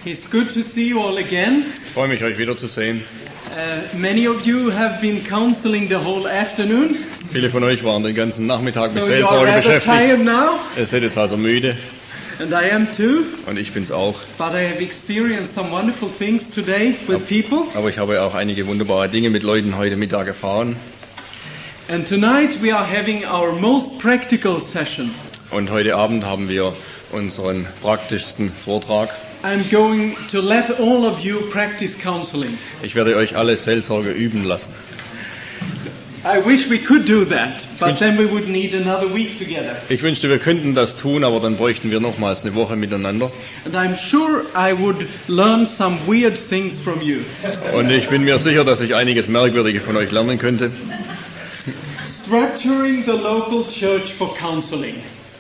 It's good to see you all again. Ich freue mich, euch wiederzusehen. Many of you have been counseling the whole afternoon. Viele von euch waren den ganzen Nachmittag mit So you are Seelsorge rather beschäftigt. tired now, Ihr seid jetzt also müde and I am too. und ich bin's auch. But I have experienced some wonderful things today with people. Aber ich habe auch einige wunderbare Dinge mit Leuten heute Mittag erfahren. And tonight we are having our most practical session. Und heute Abend haben wir unseren praktischsten Vortrag. I'm going to let all of you practice counseling. Ich werde euch alle Seelsorge üben lassen. I wish we could do that, but then we would need another week together. Ich wünschte, wir könnten das tun, aber dann bräuchten wir nochmals eine Woche miteinander. And I'm sure I would learn some weird things from you. Und ich bin mir sicher, dass ich einiges Merkwürdige von euch lernen könnte. Structuring the local church for counseling.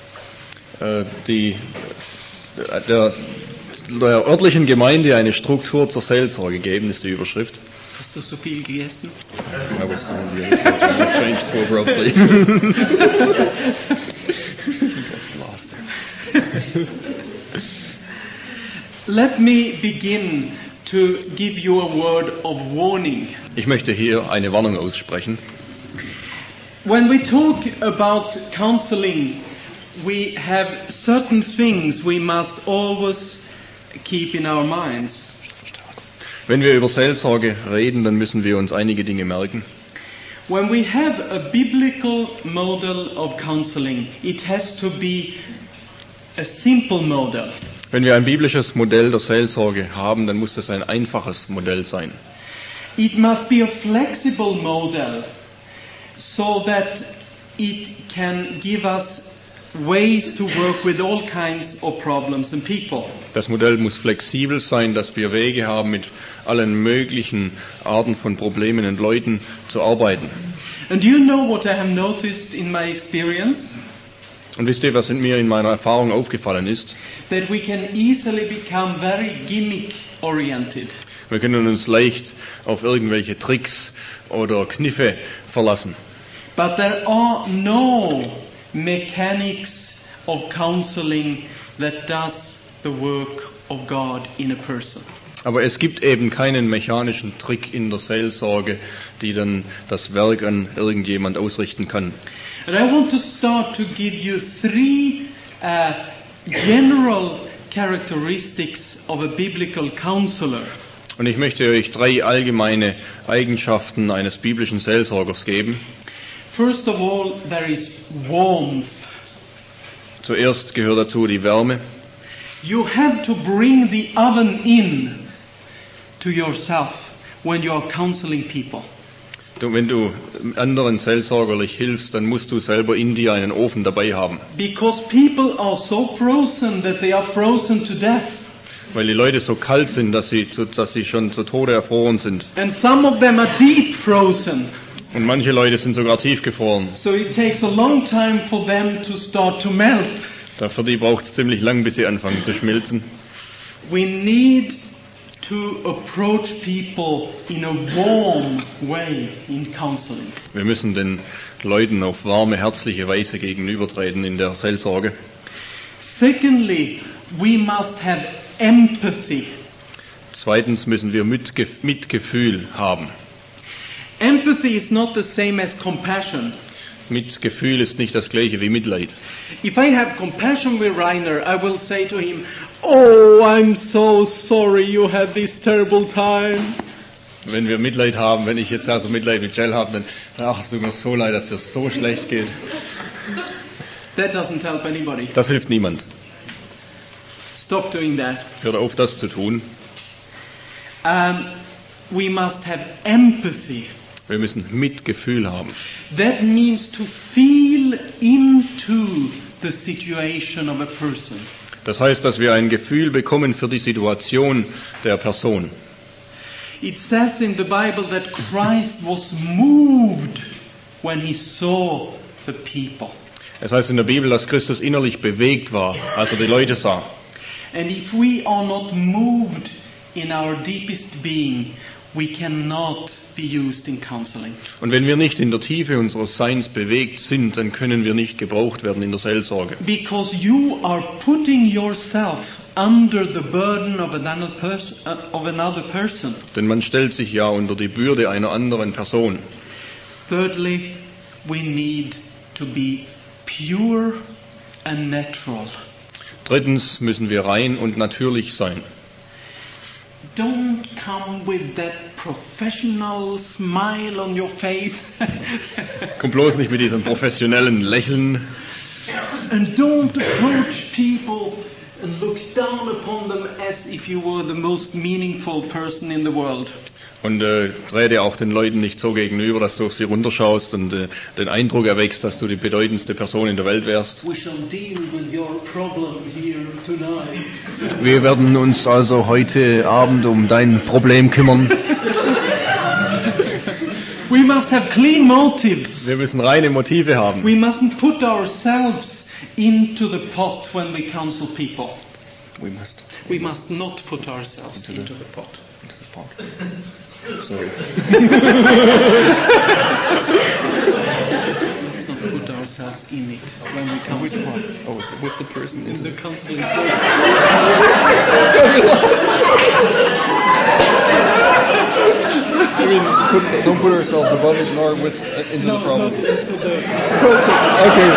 Der örtlichen Gemeinde eine Struktur zur Seelsorge geben, ist die Überschrift. Hast du so viel gegessen? I was changed so abruptly. Lost it. Let me begin to give you a word of warning. Ich möchte hier eine Warnung aussprechen. When we talk about counseling, we have certain things we must always keep in our minds. Wenn wir über Seelsorge reden, dann müssen wir uns einige Dinge merken. When we have a biblical model of counseling, it has to be a simple model. Wenn wir ein biblisches Modell der Seelsorge haben, dann muss das ein einfaches Modell sein. It must be a flexible model so that it can give us ways to work with all kinds of problems and people. Das Modell muss flexibel sein, dass wir Wege haben, mit allen möglichen Arten von Problemen und Leuten zu arbeiten. And do you know what I have noticed in my experience? Und wisst ihr, was mir in meiner Erfahrung aufgefallen ist? That we can easily become very gimmick-oriented. Wir können uns leicht auf irgendwelche Tricks oder Kniffe verlassen. But there are no mechanics of counseling that does the work of God in a person. Aber es gibt eben keinen mechanischen Trick in der Seelsorge, die dann das Werk an irgendjemand ausrichten kann. And I want to start to give you three general characteristics of a biblical counselor. Und ich möchte euch 3 allgemeine Eigenschaften eines biblischen Seelsorgers geben. First of all, there is warmth. Zuerst gehört dazu die Wärme. You have to bring the oven in to yourself when you are counseling people. Wenn du anderen seelsorgerlich hilfst, dann musst du selber in dir einen Ofen dabei haben. Because people are so frozen that they are frozen to death. Weil die Leute so kalt sind, dass sie schon zu Tode erfroren sind. And some of them are deep frozen. Und manche Leute sind sogar tiefgefroren. So it takes a long time for them to start to melt. Für die braucht es ziemlich lang, bis sie anfangen zu schmilzen. We need to approach people in a warm way in counseling. Wir müssen den Leuten auf warme, herzliche Weise gegenübertreten in der Seelsorge. Secondly, we must have empathy. Zweitens müssen wir Mitgefühl haben. Empathy is not the same as compassion. Mitgefühl ist nicht das gleiche wie Mitleid. If I have compassion with Rainer, I will say to him, "Oh, I'm so sorry you had this terrible time." Wenn wir Mitleid haben, wenn ich jetzt also Mitleid mit Jell habe, dann ach, es tut mir so leid, dass es so schlecht geht. That doesn't help anybody. Das hilft niemand. Stop doing that. Hört auf, das zu tun. We must have empathy. Wir müssen Mitgefühl haben. That means to feel into the situation of a person. Das heißt, dass wir ein Gefühl bekommen für die Situation der Person. It says in the Bible that Christ was moved when he saw the people. Es heißt in der Bibel, dass Christus innerlich bewegt war, als er die Leute sah. And if we are not moved in our deepest being, we cannot be used in counseling. Und wenn wir nicht in der Tiefe unseres Seins bewegt sind, dann können wir nicht gebraucht werden in der Seelsorge. Because you are putting yourself under the burden of another person. Denn man stellt sich ja unter die Bürde einer anderen Person. Thirdly, we need to be pure and natural. Drittens müssen wir rein und natürlich sein. Don't come with that professional smile on your face. Komm bloß nicht mit diesem professionellen Lächeln. And don't approach people and look down upon them as if you were the most meaningful person in the world. Und trete auch den Leuten nicht so gegenüber, dass du auf sie runterschaust und den Eindruck erweckst, dass du die bedeutendste Person in der Welt wärst. We shall deal with your problem here tonight. Wir werden uns also heute Abend um dein Problem kümmern. We must have clean motives. Wir müssen reine Motive haben. We mustn't put ourselves into the pot when we counsel people. We must not put ourselves into the pot. Sorry. Let's not put ourselves in it when we counsel. Which one? Oh, with the person In into the the... counseling process. I mean, don't put ourselves above it nor into the problem. Not into the Okay.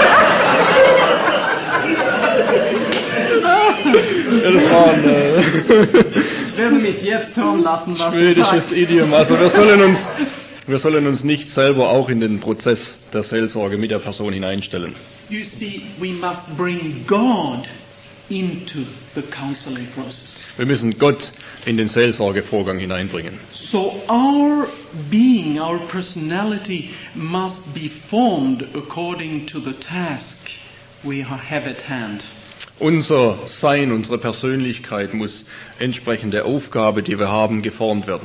Ja, das war ein Ich werde mich jetzt hören lassen, was ich schwedisches sage. Idiom. Also wir sollen uns nicht selber auch in den Prozess der Seelsorge mit der Person hineinstellen. You see, we must bring God into the counseling process. Wir müssen Gott in den Seelsorgevorgang hineinbringen. So our being, our personality must be formed according to the task we have at hand. Unser Sein, unsere Persönlichkeit muss entsprechend der Aufgabe, die wir haben, geformt werden.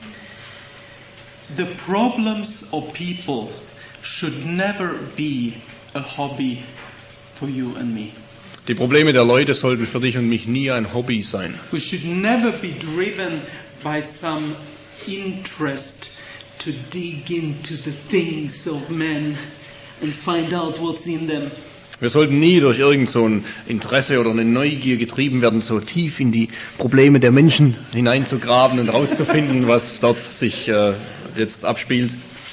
The problems of people should never be a hobby for you and me. Die Probleme der Leute sollten für dich und mich nie ein Hobby sein. We should never be driven by some interest to dig into the things of men and find out what's in them. Wir sollten nie durch irgend so ein Interesse oder eine Neugier getrieben werden, so tief in die Probleme der Menschen hineinzugraben und herauszufinden, was dort sich jetzt abspielt.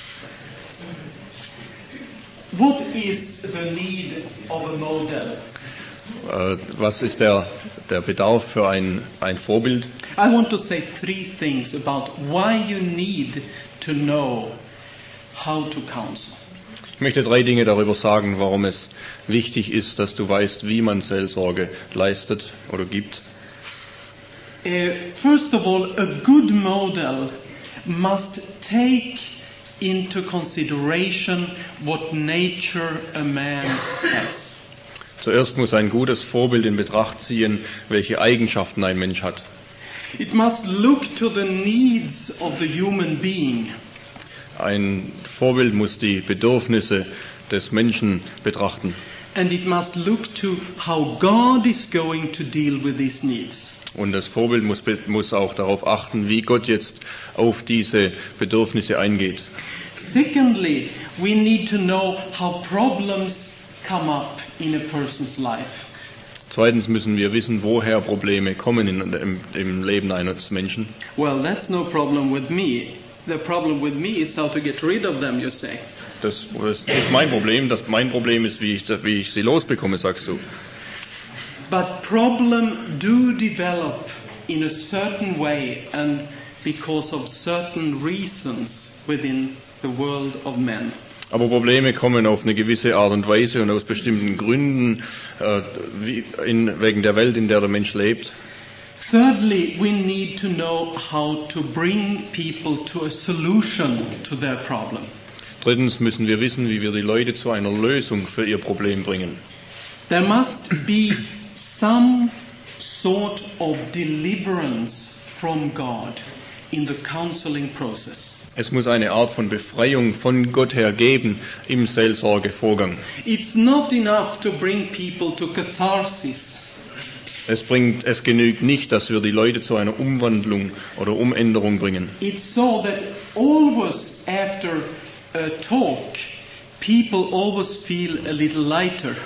What is the need of a model? Was ist der Bedarf für ein Vorbild? I want to say three things about why you need to know how to counsel. Ich möchte 3 Dinge darüber sagen, warum es wichtig ist, dass du weißt, wie man Seelsorge leistet oder gibt. First of all, a good model must take into consideration what nature a man has. Zuerst muss ein gutes Vorbild in Betracht ziehen, welche Eigenschaften ein Mensch hat. It must look to the needs of the human being. Ein Vorbild muss die Bedürfnisse des Menschen betrachten. And it must look to how God is going to deal with these needs. Und das Vorbild muss auch darauf achten, wie Gott jetzt auf diese Bedürfnisse eingeht. Secondly, we need to know how problems come up in a person's life. Zweitens müssen wir wissen, woher Probleme kommen im Leben eines Menschen. Well, that's no problem with me. The problem with me is how to get rid of them, you say. Das ist nicht mein Problem. Mein Problem ist, wie ich sie losbekomme, sagst du. But problems do develop in a certain way and because of certain reasons within the world of men. Aber Probleme kommen auf eine gewisse Art und Weise und aus bestimmten Gründen wegen der Welt, in der der Mensch lebt. Thirdly, we need to know how to bring people to a solution to their problem. Drittens müssen wir wissen, wie wir die Leute zu einer Lösung für ihr Problem bringen. There must be some sort of deliverance from God in the counseling process. Es muss eine Art von Befreiung von Gott her geben im Seelsorgevorgang. It's not enough to bring people to catharsis. Es genügt nicht, dass wir die Leute zu einer Umwandlung oder Umänderung bringen. It's so that always after a talk, people always feel a little lighter.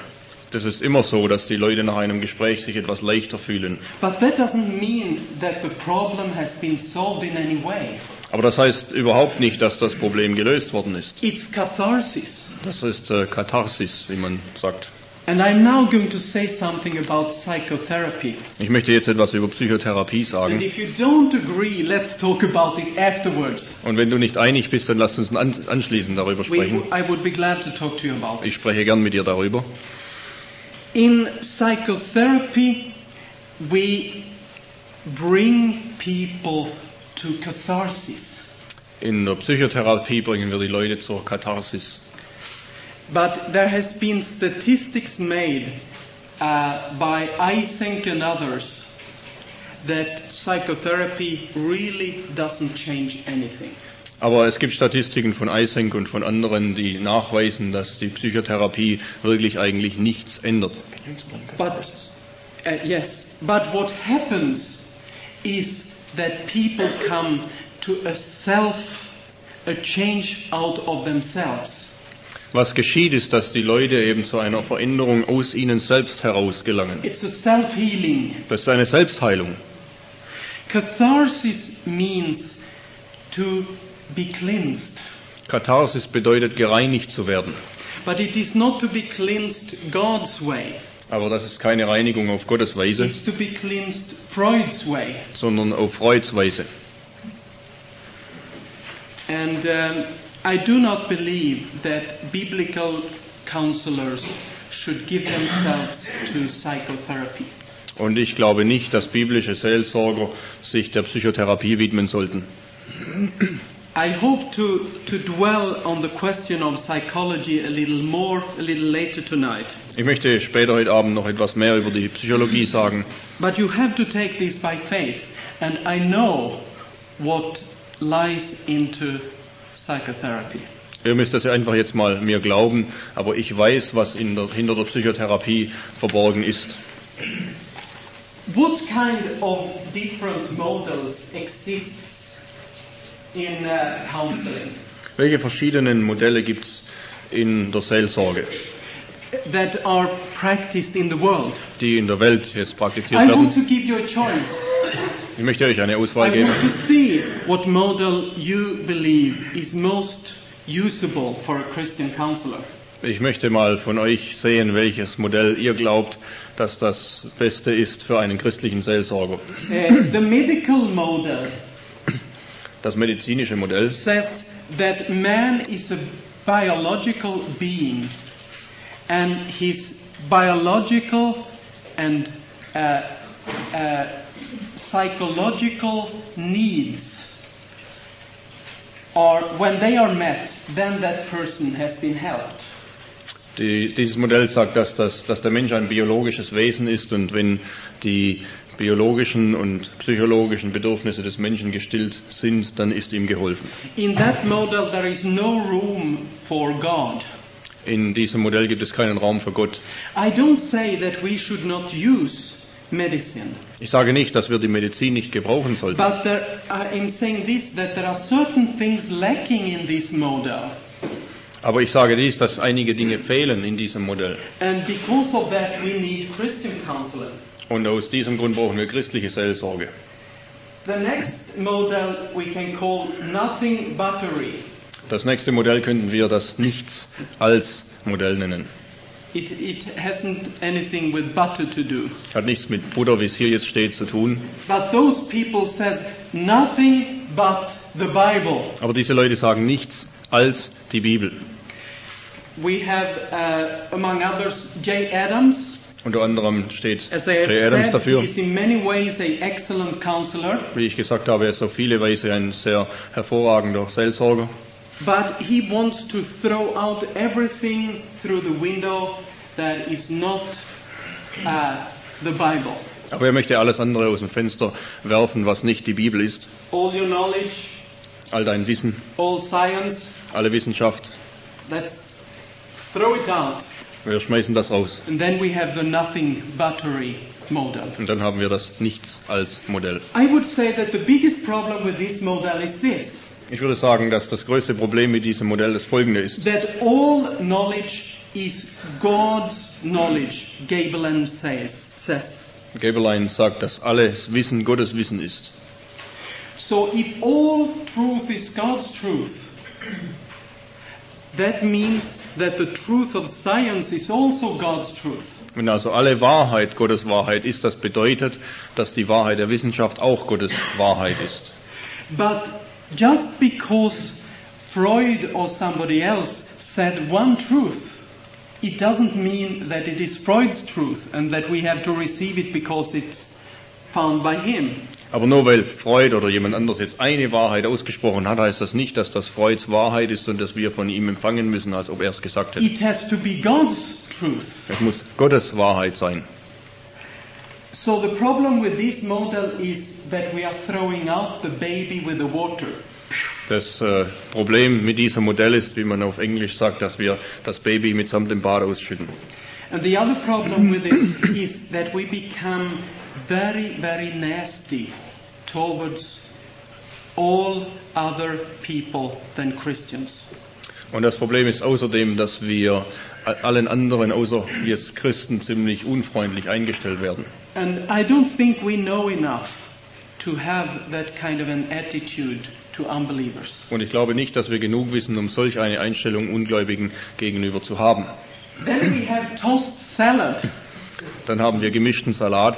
Das ist immer so, dass die Leute nach einem Gespräch sich etwas leichter fühlen. But that doesn't mean that the problem has been solved in any way. Aber das heißt überhaupt nicht, dass das Problem gelöst worden ist. It's catharsis. Das ist Katharsis, wie man sagt. And I'm now going to say something about psychotherapy. Ich möchte jetzt etwas über Psychotherapie And sagen. if you don't agree, let's talk about it afterwards. Und wenn du nicht einig bist, dann lass uns anschließend darüber sprechen. I would be glad to talk to you about it. Ich spreche gern mit dir darüber. In psychotherapy, we bring people to catharsis. In der Psychotherapie bringen wir die Leute zur Katharsis. But there has been statistics made by Eysenck and others that psychotherapy really doesn't change anything. Aber es gibt Statistiken von Eysenck und von anderen, die nachweisen, dass die Psychotherapie wirklich eigentlich nichts ändert. Yes, but what happens is that people come to a change out of themselves. Was geschieht, ist, dass die Leute eben zu einer Veränderung aus ihnen selbst heraus gelangen. It's a self-healing. Das ist eine Selbstheilung. Catharsis means to be cleansed. Katharsis bedeutet, gereinigt zu werden. But it is not to be cleansed God's way. Aber das ist keine Reinigung auf Gottes Weise, It's to be cleansed Freud's way. sondern auf Freuds Weise. And I do not believe that biblical counselors should give themselves to psychotherapy. Und ich glaube nicht, dass biblische Seelsorger sich der Psychotherapie widmen sollten. I hope to dwell on the question of psychology a little later tonight. Ich möchte später heute Abend noch etwas mehr über die Psychologie sagen. But you have to take this by faith, and I know what lies into psychotherapy. Ihr müsst das ja einfach jetzt mal mir glauben, aber ich weiß, was hinter der Psychotherapie verborgen ist. What kind of different models exists in counseling Welche verschiedenen Modelle gibt es in der Seelsorge, that are practiced in the world? die in der Welt jetzt praktiziert I want werden? to give you a choice. Ich möchte euch eine Auswahl I geben. want to see what model you believe is most usable for a Christian counselor. Ich möchte mal von euch sehen, welches Modell ihr glaubt, dass das Beste ist für einen christlichen Seelsorger. The medical model Das medizinische Modell says that man is a biological being, and his biological and psychological needs are, when they are met, then that person has been helped. Dieses Modell sagt, dass der Mensch ein biologisches Wesen ist und wenn die biologischen und psychologischen Bedürfnisse des Menschen gestillt sind, dann ist ihm geholfen. In that model there is no room for God. In diesem Modell gibt es keinen Raum für Gott. I don't say that we should not use medicine, Ich sage nicht, dass wir die Medizin nicht gebrauchen sollten, but I am saying this, that there are certain things lacking in this model, aber ich sage dies, dass einige Dinge fehlen in diesem Modell. and because of that we need Christian counseling. Und aus diesem Grund brauchen wir christliche Seelsorge. The next model we can call nothing buttery. Das nächste Modell könnten wir das Nichts als Modell nennen. It hasn't anything with butter to do. Hat nichts mit Butter, wie es hier jetzt steht, zu tun. But those people says nothing but the Bible. Aber diese Leute sagen nichts als die Bibel. We have, among others, Jay Adams. Unter anderem steht As I have Jay Adams said, dafür. he's in many ways an excellent counselor. Wie ich gesagt habe, er ist auf viele Weise ein sehr hervorragender Seelsorger. But he wants to throw out everything through the window that is not the Bible. Aber er möchte alles andere aus dem Fenster werfen, was nicht die Bibel ist. All your knowledge, All dein Wissen, all science, alle Wissenschaft. let's throw it out. Wir schmeißen das raus. And then we have the nothing buttery model. Und dann haben wir das Nichts als Modell. I would say that the biggest problem with this model is this, Ich würde sagen, dass das größte Problem mit diesem Modell das folgende ist. that all knowledge is God's knowledge, Gabelan says. Gaebelein sagt, dass alles Wissen Gottes Wissen ist. So if all truth is God's truth, that means that the truth of science is also God's truth. Wenn also alle Wahrheit Gottes Wahrheit ist, das bedeutet, dass die Wahrheit der Wissenschaft auch Gottes Wahrheit ist. But just because Freud or somebody else said one truth, it doesn't mean that it is Freud's truth and that we have to receive it because it's found by him. Aber nur weil Freud oder jemand anderes jetzt eine Wahrheit ausgesprochen hat, heißt das nicht, dass das Freuds Wahrheit ist und dass wir von ihm empfangen müssen, als ob er es gesagt hätte. It has to be God's truth. Es muss Gottes Wahrheit sein. So the problem with this model is that we are throwing out the baby with the water. Das Problem mit diesem Modell ist, wie man auf Englisch sagt, dass wir das Baby mitsamt dem Bad ausschütten. And the other problem with it is that we become very, very nasty towards all other people than Christians. Und das Problem ist außerdem, dass wir allen anderen außer jetzt Christen ziemlich unfreundlich eingestellt werden. And I don't think we know enough to have that kind of an attitude to unbelievers. Und ich glaube nicht, dass wir genug wissen, um solch eine Einstellung Ungläubigen gegenüber zu haben. Then we have toast salad. Dann haben wir gemischten Salat.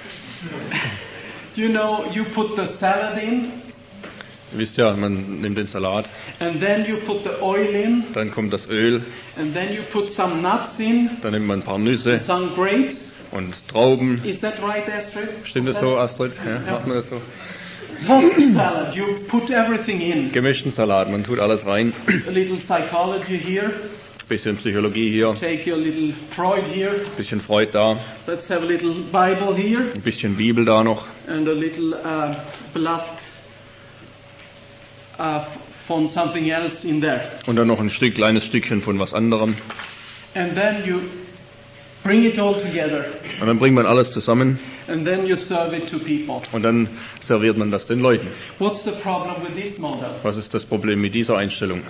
You know, you put the salad in, Ihr wisst ja, man nimmt den Salat, and then you put the oil in, dann kommt das Öl, and then you put some nuts in, dann nimmt man ein paar Nüsse some grapes. und Trauben. Is that right, Astrid? Stimmt das so, Astrid? Ja, macht man das so? Toast salad, you put everything in. Gemischten Salat, man tut alles rein. A little psychology here, Bisschen Psychologie hier, take your little Freud here, bisschen Freud da, let's have a little Bible here, ein bisschen Bibel da noch and a little blood from something else in there. und dann noch ein kleines Stückchen von was anderem. And then you bring it all together, Und dann bringt man alles zusammen and then you serve it to people. und dann serviert man das den Leuten. What's the problem with this model? Was ist das Problem mit dieser Einstellung?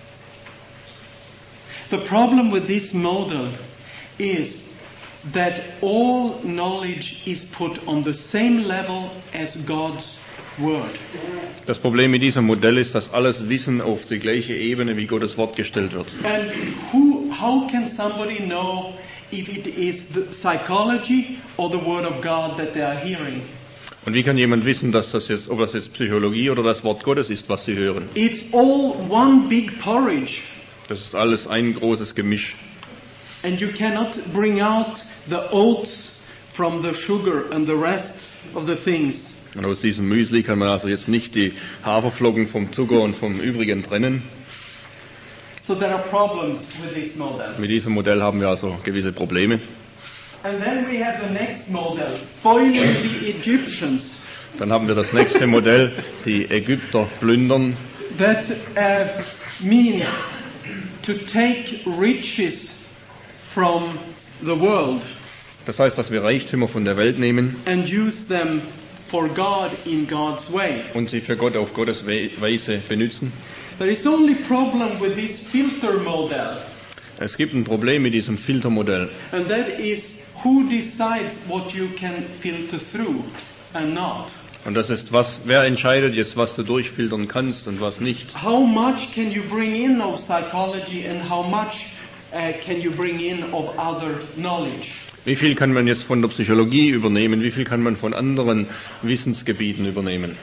The problem with this model is that all knowledge is put on the same level as God's Word. Das Problem mit diesem Modell ist, dass alles Wissen auf die gleiche Ebene wie Gottes Wort gestellt wird. And how can somebody know if it is the psychology or the Word of God that they are hearing? Und wie kann jemand wissen, dass ob das jetzt Psychologie oder das Wort Gottes ist, was sie hören? It's all one big porridge. Das ist alles ein großes Gemisch. And you cannot bring out the oats from the sugar and the rest of the things. Und aus diesem Müsli kann man also jetzt nicht die Haferflocken vom Zucker und vom Übrigen trennen. So there are problems with this model. Mit diesem Modell haben wir also gewisse Probleme. And then we have the next model, spoiling the Egyptians. Dann haben wir das nächste Modell, die Ägypter plündern. That means to take riches from the world Das heißt, dass wir Reichtümer von der Welt nehmen and use them for God in God's way. und sie für Gott auf Gottes Weise benutzen. There is only problem with this filter model, Es gibt ein Problem mit diesem Filtermodell. and that is who decides what you can filter through and not. Und das ist, wer entscheidet jetzt, was du durchfiltern kannst und was nicht. How much can you bring in of psychology and how much can you bring in of other knowledge? Wie viel kann man jetzt von der Psychologie übernehmen? Wie viel kann man von anderen Wissensgebieten übernehmen?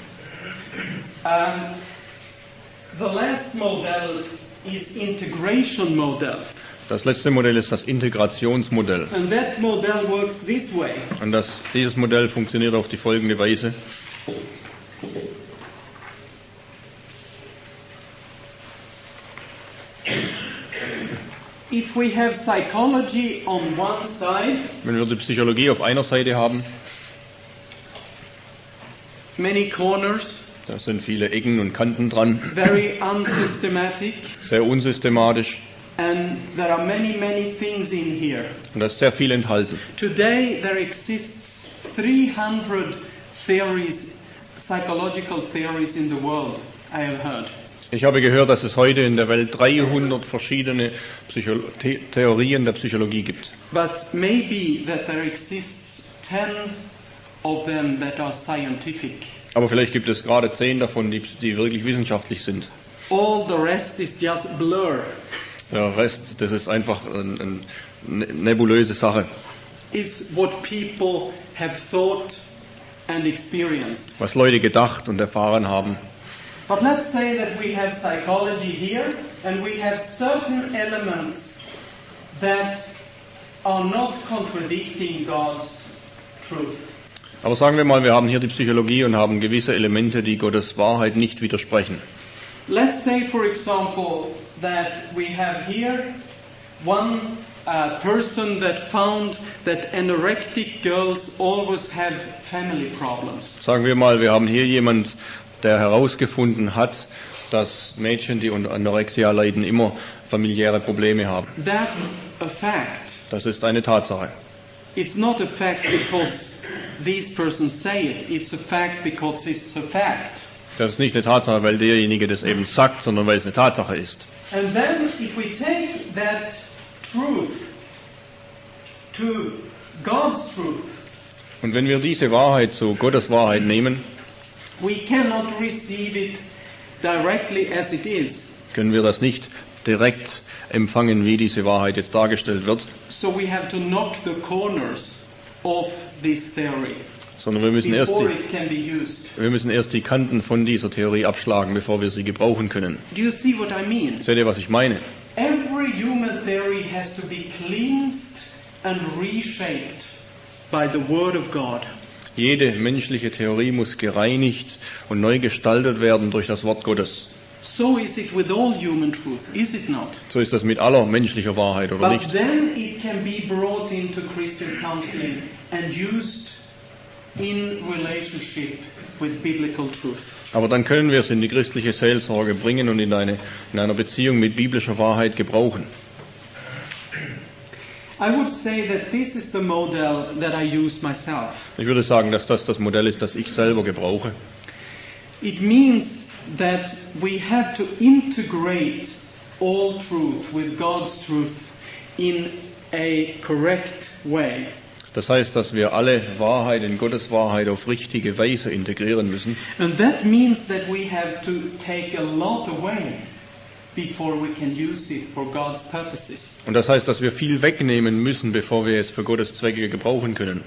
The last model is integration model. Das letzte Modell ist das Integrationsmodell. And that model works this way. Und dieses Modell funktioniert auf die folgende Weise. If we have psychology on one side, Wenn wir die Psychologie auf einer Seite haben, many corners, da sind viele Ecken und Kanten dran, very unsystematic, sehr unsystematisch and there are many, many things in here. und da ist sehr viel enthalten. Today there exists 300 theories, psychological theories in the world, I have heard. Ich habe gehört, dass es heute in der Welt 300 verschiedene Theorien der Psychologie gibt. But maybe that there exists 10 of them that are scientific. Aber vielleicht gibt es gerade 10 davon, die wirklich wissenschaftlich sind. All the rest is just blur. Der Rest, das ist einfach eine nebulöse Sache. It's what people have thought and experienced. Was Leute gedacht und erfahren haben. But let's say that we have psychology here and we have certain elements that are not contradicting God's truth. Aber sagen wir mal, wir haben hier die Psychologie und haben gewisse Elemente, die Gottes Wahrheit nicht widersprechen. Let's say, for example, that we have here one person that found that anorectic girls always have family problems. Sagen wir mal, wir haben hier jemand, der herausgefunden hat, dass Mädchen, die unter Anorexia leiden, immer familiäre Probleme haben. That's a fact. Das ist eine Tatsache. It's not a fact because these persons say it. It's a fact because it's a fact. Das ist nicht eine Tatsache, weil derjenige das eben sagt, sondern weil es eine Tatsache ist. And then if we take that truth to God's truth, Und wenn wir diese Wahrheit zu Gottes Wahrheit nehmen, we cannot receive it directly as it is. können wir das nicht direkt empfangen, wie diese Wahrheit jetzt dargestellt wird, So we have to knock the corners of this theory sondern wir müssen before it can be used. erst die Kanten von dieser Theorie abschlagen, bevor wir sie gebrauchen können. Do you see what I mean? Seht ihr, was ich meine? Every human theory has to be cleansed and reshaped by the Word of God. Jede menschliche Theorie muss gereinigt und neu gestaltet werden durch das Wort Gottes. So is it with all human truth, is it not? So ist das mit aller menschlicher Wahrheit, oder But nicht? then it can be brought into Christian counseling and used in relationship with biblical truth. Aber dann können wir es in die christliche Seelsorge bringen und in einer Beziehung mit biblischer Wahrheit gebrauchen. I would say that this is the model that I use myself. Ich würde sagen, dass das Modell ist, das ich selber gebrauche. It means that we have to integrate all truth with God's truth in a correct way. Das heißt, dass wir alle Wahrheit in Gottes Wahrheit auf richtige Weise integrieren müssen. And that means that we have to take a lot away before we can use it for God's purposes. Und das heißt, dass wir viel wegnehmen müssen, bevor wir es für Gottes Zwecke gebrauchen können.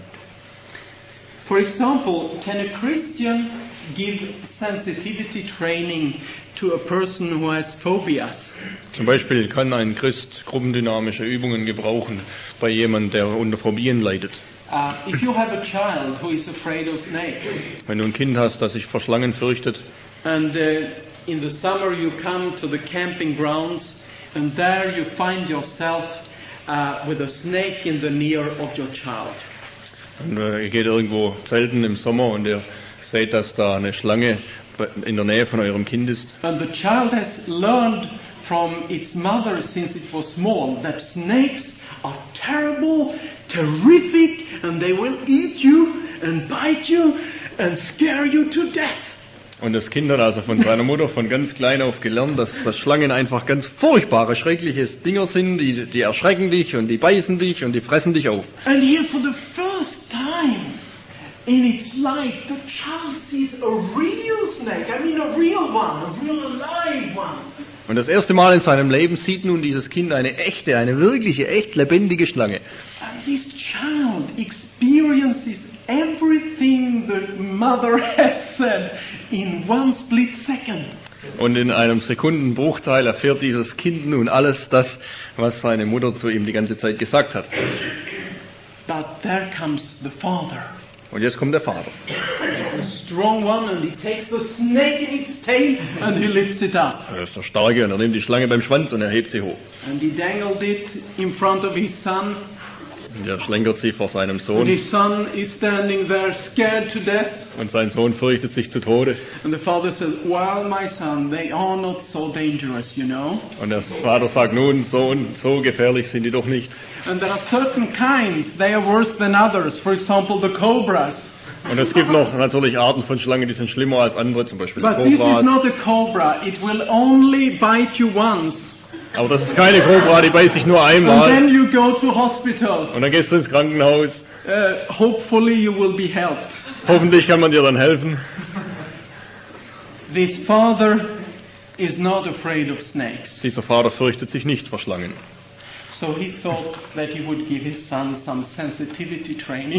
For example, can a Christian give sensitivity training to a person who has phobias? Zum Beispiel kann ein Christ gruppendynamische Übungen gebrauchen bei jemandem, der unter Phobien leidet. If you have a child who is afraid of snakes, Wenn du ein Kind hast, das sich vor Schlangen fürchtet, and in the summer you come to the camping grounds, and there you find yourself with a snake in the ear of your child. und ihr geht irgendwo zelten im Sommer und ihr seht, dass da eine Schlange in der Nähe von eurem Kind ist. And the child has learned from its mother since it was small that snakes are terrible, terrific, and they will eat you and bite you and scare you to death. Und das Kind hat also von seiner Mutter von ganz klein auf gelernt, dass Schlangen einfach ganz furchtbare, schreckliche Dinger sind, die erschrecken dich und die beißen dich und die fressen dich auf. And here for the first time in its life, the child sees a real snake. I mean a real one, a real alive one. Und das erste Mal in seinem Leben sieht nun dieses Kind eine echte, eine wirkliche, echt lebendige Schlange. And this child experiences everything the mother has said in one split second. Und in einem Sekundenbruchteil erfährt dieses Kind nun alles das, was seine Mutter zu ihm die ganze Zeit gesagt hat. But there comes the father, Und jetzt kommt der Vater. a strong one, and he takes the snake in its tail and he lifts it up. Er ist der Starke und er nimmt die Schlange beim Schwanz und er hebt sie hoch. And he dangled it in front of his son. Und er schlenkert sie vor seinem And Sohn. his son is standing there scared to death. Und sein Sohn fürchtet sich zu Tode. And the father says, well, my son, they are not so dangerous, you know. Und der Vater sagt, nun, Sohn, so gefährlich sind die doch nicht. And there are certain kinds, they are worse than others. For example, the cobras. Und es gibt noch natürlich Arten von Schlangen, die sind schlimmer als andere, zum Beispiel But this is Kobras. not a cobra. It will only bite you once. Aber das ist keine Kobra, die beißt sich nur And einmal. then you go to hospital. Und dann gehst du ins Krankenhaus. Hopefully you will be helped. Hoffentlich kann man dir dann helfen. This father is not afraid of snakes. Dieser Vater fürchtet sich nicht vor Schlangen. So he thought that he would give his son some sensitivity training.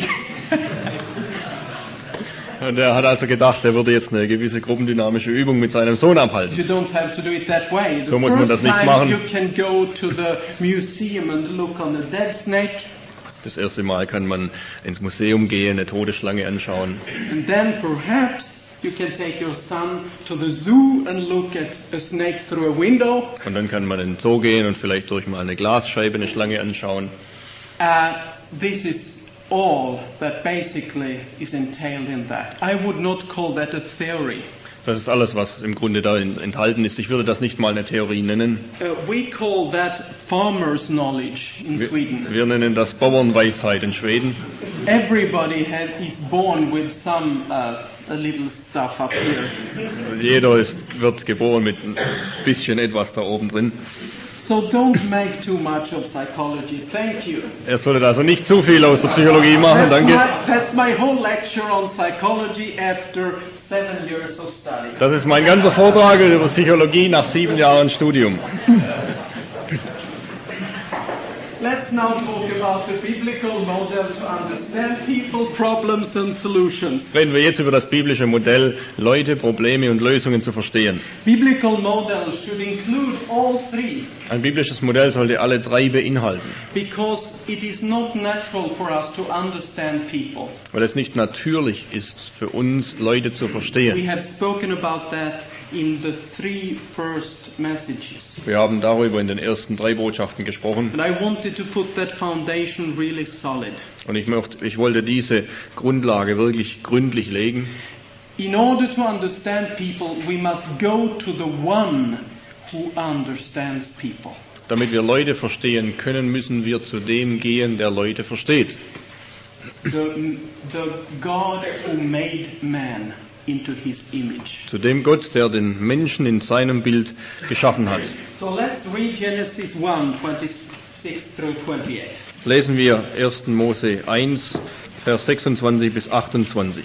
Und er hat also gedacht, er würde jetzt eine gewisse gruppendynamische Übung mit seinem Sohn abhalten. You don't have to do it that way. The So muss man das first nicht time machen. you can go to the museum and look on a dead snake, Das erste Mal kann man ins Museum gehen, eine tote Schlange anschauen. and then perhaps you can take your son to the zoo and look at a snake through a window. Und dann kann man in den Zoo gehen und vielleicht durch mal eine Glasscheibe eine Schlange anschauen. This is all that basically is entailed in that. I would not call that a theory. Das ist alles, was im Grunde da enthalten ist. Ich würde das nicht mal eine Theorie nennen. We call that farmer's knowledge in Sweden. Wir nennen das Bauernweisheit in Schweden. Everybody is born with some a little stuff up here. Jeder wird geboren mit ein bisschen etwas da oben drin. So don't make too much of psychology. Thank you. Er sollte also nicht zu viel aus der Psychologie machen. Danke. That's my whole lecture on psychology after 7 years of study. Das ist mein ganzer Vortrag über Psychologie nach 7 Jahren Studium. Let's now talk about the biblical model to understand people, problems and solutions. Reden wir jetzt über das biblische Modell, Leute, Probleme und Lösungen zu verstehen. Biblical model should include all three Ein biblisches Modell sollte alle drei beinhalten, because it is not natural for us to understand people. weil es nicht natürlich ist für uns, Leute zu We verstehen. have spoken about that in the 3 first messages. Wir haben darüber in den ersten 3 Botschaften gesprochen And I wanted to put that foundation really solid. und ich wollte diese Grundlage wirklich gründlich legen. In order to understand people, we must go to the one who understands people. Damit wir Leute verstehen können, müssen wir zu dem gehen, der Leute versteht. The God who made man into his image. Zu dem Gott, der den Menschen in seinem Bild geschaffen hat. So let's read Genesis 1, 26 through 28. Lesen wir 1. Mose 1, Vers 26 bis 28.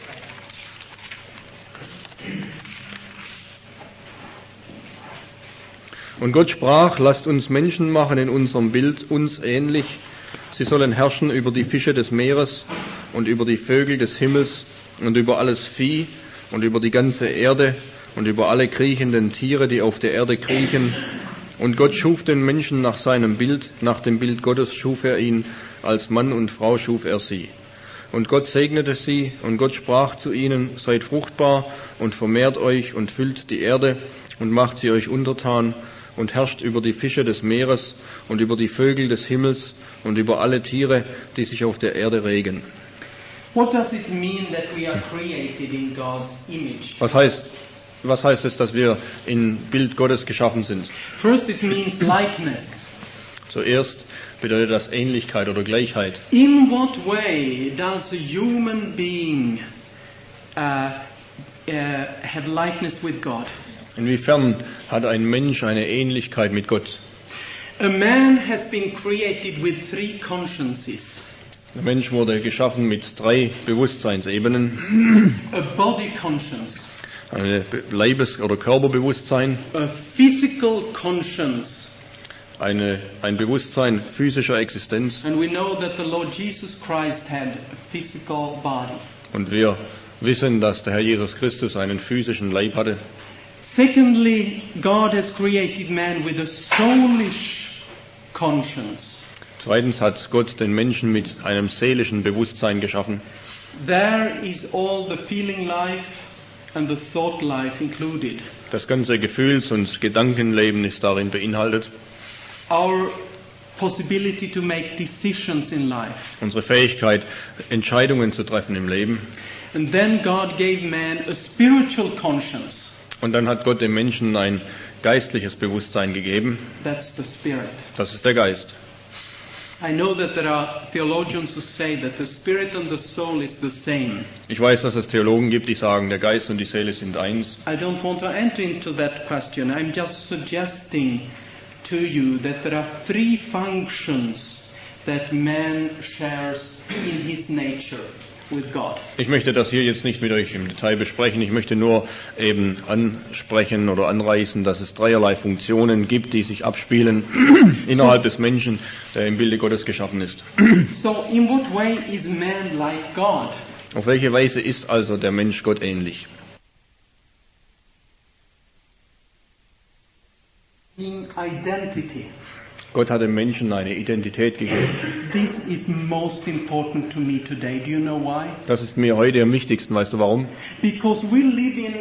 Und Gott sprach, lasst uns Menschen machen in unserem Bild, uns ähnlich. Sie sollen herrschen über die Fische des Meeres und über die Vögel des Himmels und über alles Vieh und über die ganze Erde und über alle kriechenden Tiere, die auf der Erde kriechen. Und Gott schuf den Menschen nach seinem Bild, nach dem Bild Gottes schuf er ihn, als Mann und Frau schuf er sie. Und Gott segnete sie, und Gott sprach zu ihnen, seid fruchtbar und vermehrt euch und füllt die Erde und macht sie euch untertan und herrscht über die Fische des Meeres und über die Vögel des Himmels und über alle Tiere, die sich auf der Erde regen. What does it mean that we are created in God's image? Was heißt es, dass wir im Bild Gottes geschaffen sind? First, it means likeness. Zuerst bedeutet das Ähnlichkeit oder Gleichheit. In what way does a human being have likeness with God? Inwiefern hat ein Mensch eine Ähnlichkeit mit Gott? A man has been created with 3 consciences. Der Mensch wurde geschaffen mit 3 Bewusstseinsebenen. A body conscience, Ein Leibes- oder Körperbewusstsein, a physical conscience. ein Bewusstsein physischer Existenz. And we know that the Lord Jesus Christ had a physical body. Und wir wissen, dass der Herr Jesus Christus einen physischen Leib hatte. Secondly, God has created man with a soulish conscience. Zweitens hat Gott den Menschen mit einem seelischen Bewusstsein geschaffen. There is all the feeling life and the thought life included. Das ganze Gefühls- und Gedankenleben ist darin beinhaltet. Our possibility to make decisions in life. Unsere Fähigkeit, Entscheidungen zu treffen im Leben. And then God gave man a spiritual conscience. Und dann hat Gott dem Menschen ein geistliches Bewusstsein gegeben. That's the spirit. Das ist der Geist. I know that there are theologians who say that the spirit and the soul is the same. Ich weiß, dass es Theologen gibt, die sagen, der Geist und die Seele sind eins. I don't want to enter into that question. I'm just suggesting to you that there are three functions that man shares in his nature with God. Ich möchte das hier jetzt nicht mit euch im Detail besprechen. Ich möchte nur eben ansprechen oder anreißen, dass es dreierlei Funktionen gibt, die sich abspielen innerhalb des Menschen, der im Bilde Gottes geschaffen ist. So, in what way is man like God? Auf welche Weise ist also der Mensch Gott ähnlich? In identity. Gott hat dem Menschen eine Identität gegeben. This is most important to me today. Do you know why? Das ist mir heute am wichtigsten. Weißt du warum? Because we live in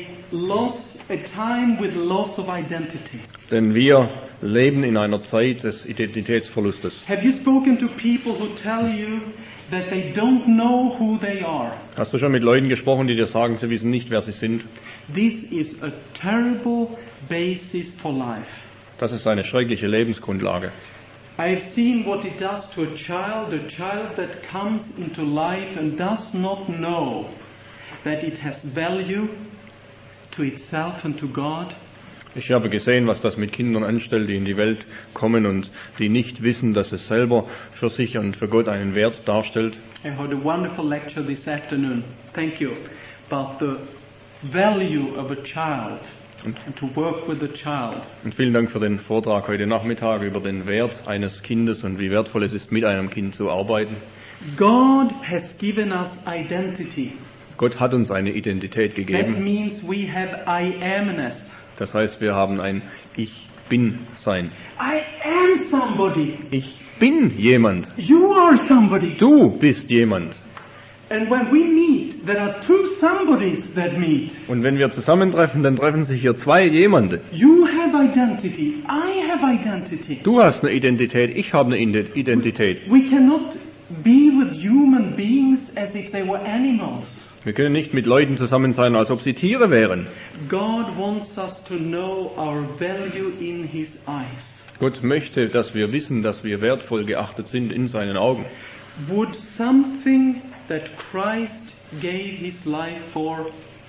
a time with loss of identity. Denn wir leben in einer Zeit des Identitätsverlustes. Have you spoken to people who tell you that they don't know who they are? Hast du schon mit Leuten gesprochen, die dir sagen, sie wissen nicht, wer sie sind? This is a terrible basis for life. Das ist eine schreckliche Lebensgrundlage. I have seen what it does to a child that comes into life and does not know that it has value to itself and to God. Ich habe gesehen, was das mit Kindern anstellt, die in die Welt kommen und die nicht wissen, dass es selber für sich und für Gott einen Wert darstellt. I heard a wonderful lecture this afternoon. Thank you. About the value of a child. And to work with a child. Und vielen Dank für den Vortrag heute Nachmittag über den Wert eines Kindes und wie wertvoll es ist, mit einem Kind zu arbeiten. God has given us identity. Gott hat uns eine Identität That gegeben. means we have I amness. Das heißt, wir haben ein Ich bin Sein. I am somebody. Ich bin jemand. You are somebody. Du bist jemand. And when we meet, there are two somebodies that meet. Und wenn wir zusammentreffen, dann treffen sich hier zwei Jemande. You have identity. I have identity. Du hast eine Identität, ich habe eine Identität. We cannot be with human beings as if they were animals. Wir können nicht mit Leuten zusammen sein, als ob sie Tiere wären. God wants us to know our value in His eyes. Gott möchte, dass wir wissen, dass wir wertvoll geachtet sind in seinen Augen. Would something that Christ gave His life for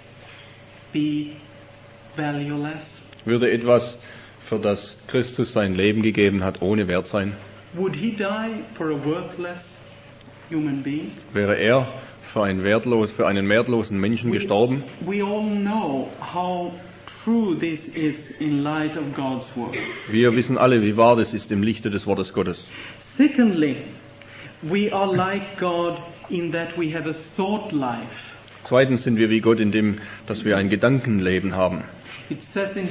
be valueless? Würde etwas, für das Christus sein Leben gegeben hat, ohne Wert sein? Would He die for a worthless human being? Wäre er für einen wertlosen Menschen gestorben? We all know how true this is in light of God's word. Wir wissen alle, wie wahr das ist im Lichte des Wortes Gottes. Secondly, we are like God in that we have a thought life. Zweitens sind wir wie Gott in dem, dass wir ein Gedankenleben haben. It says in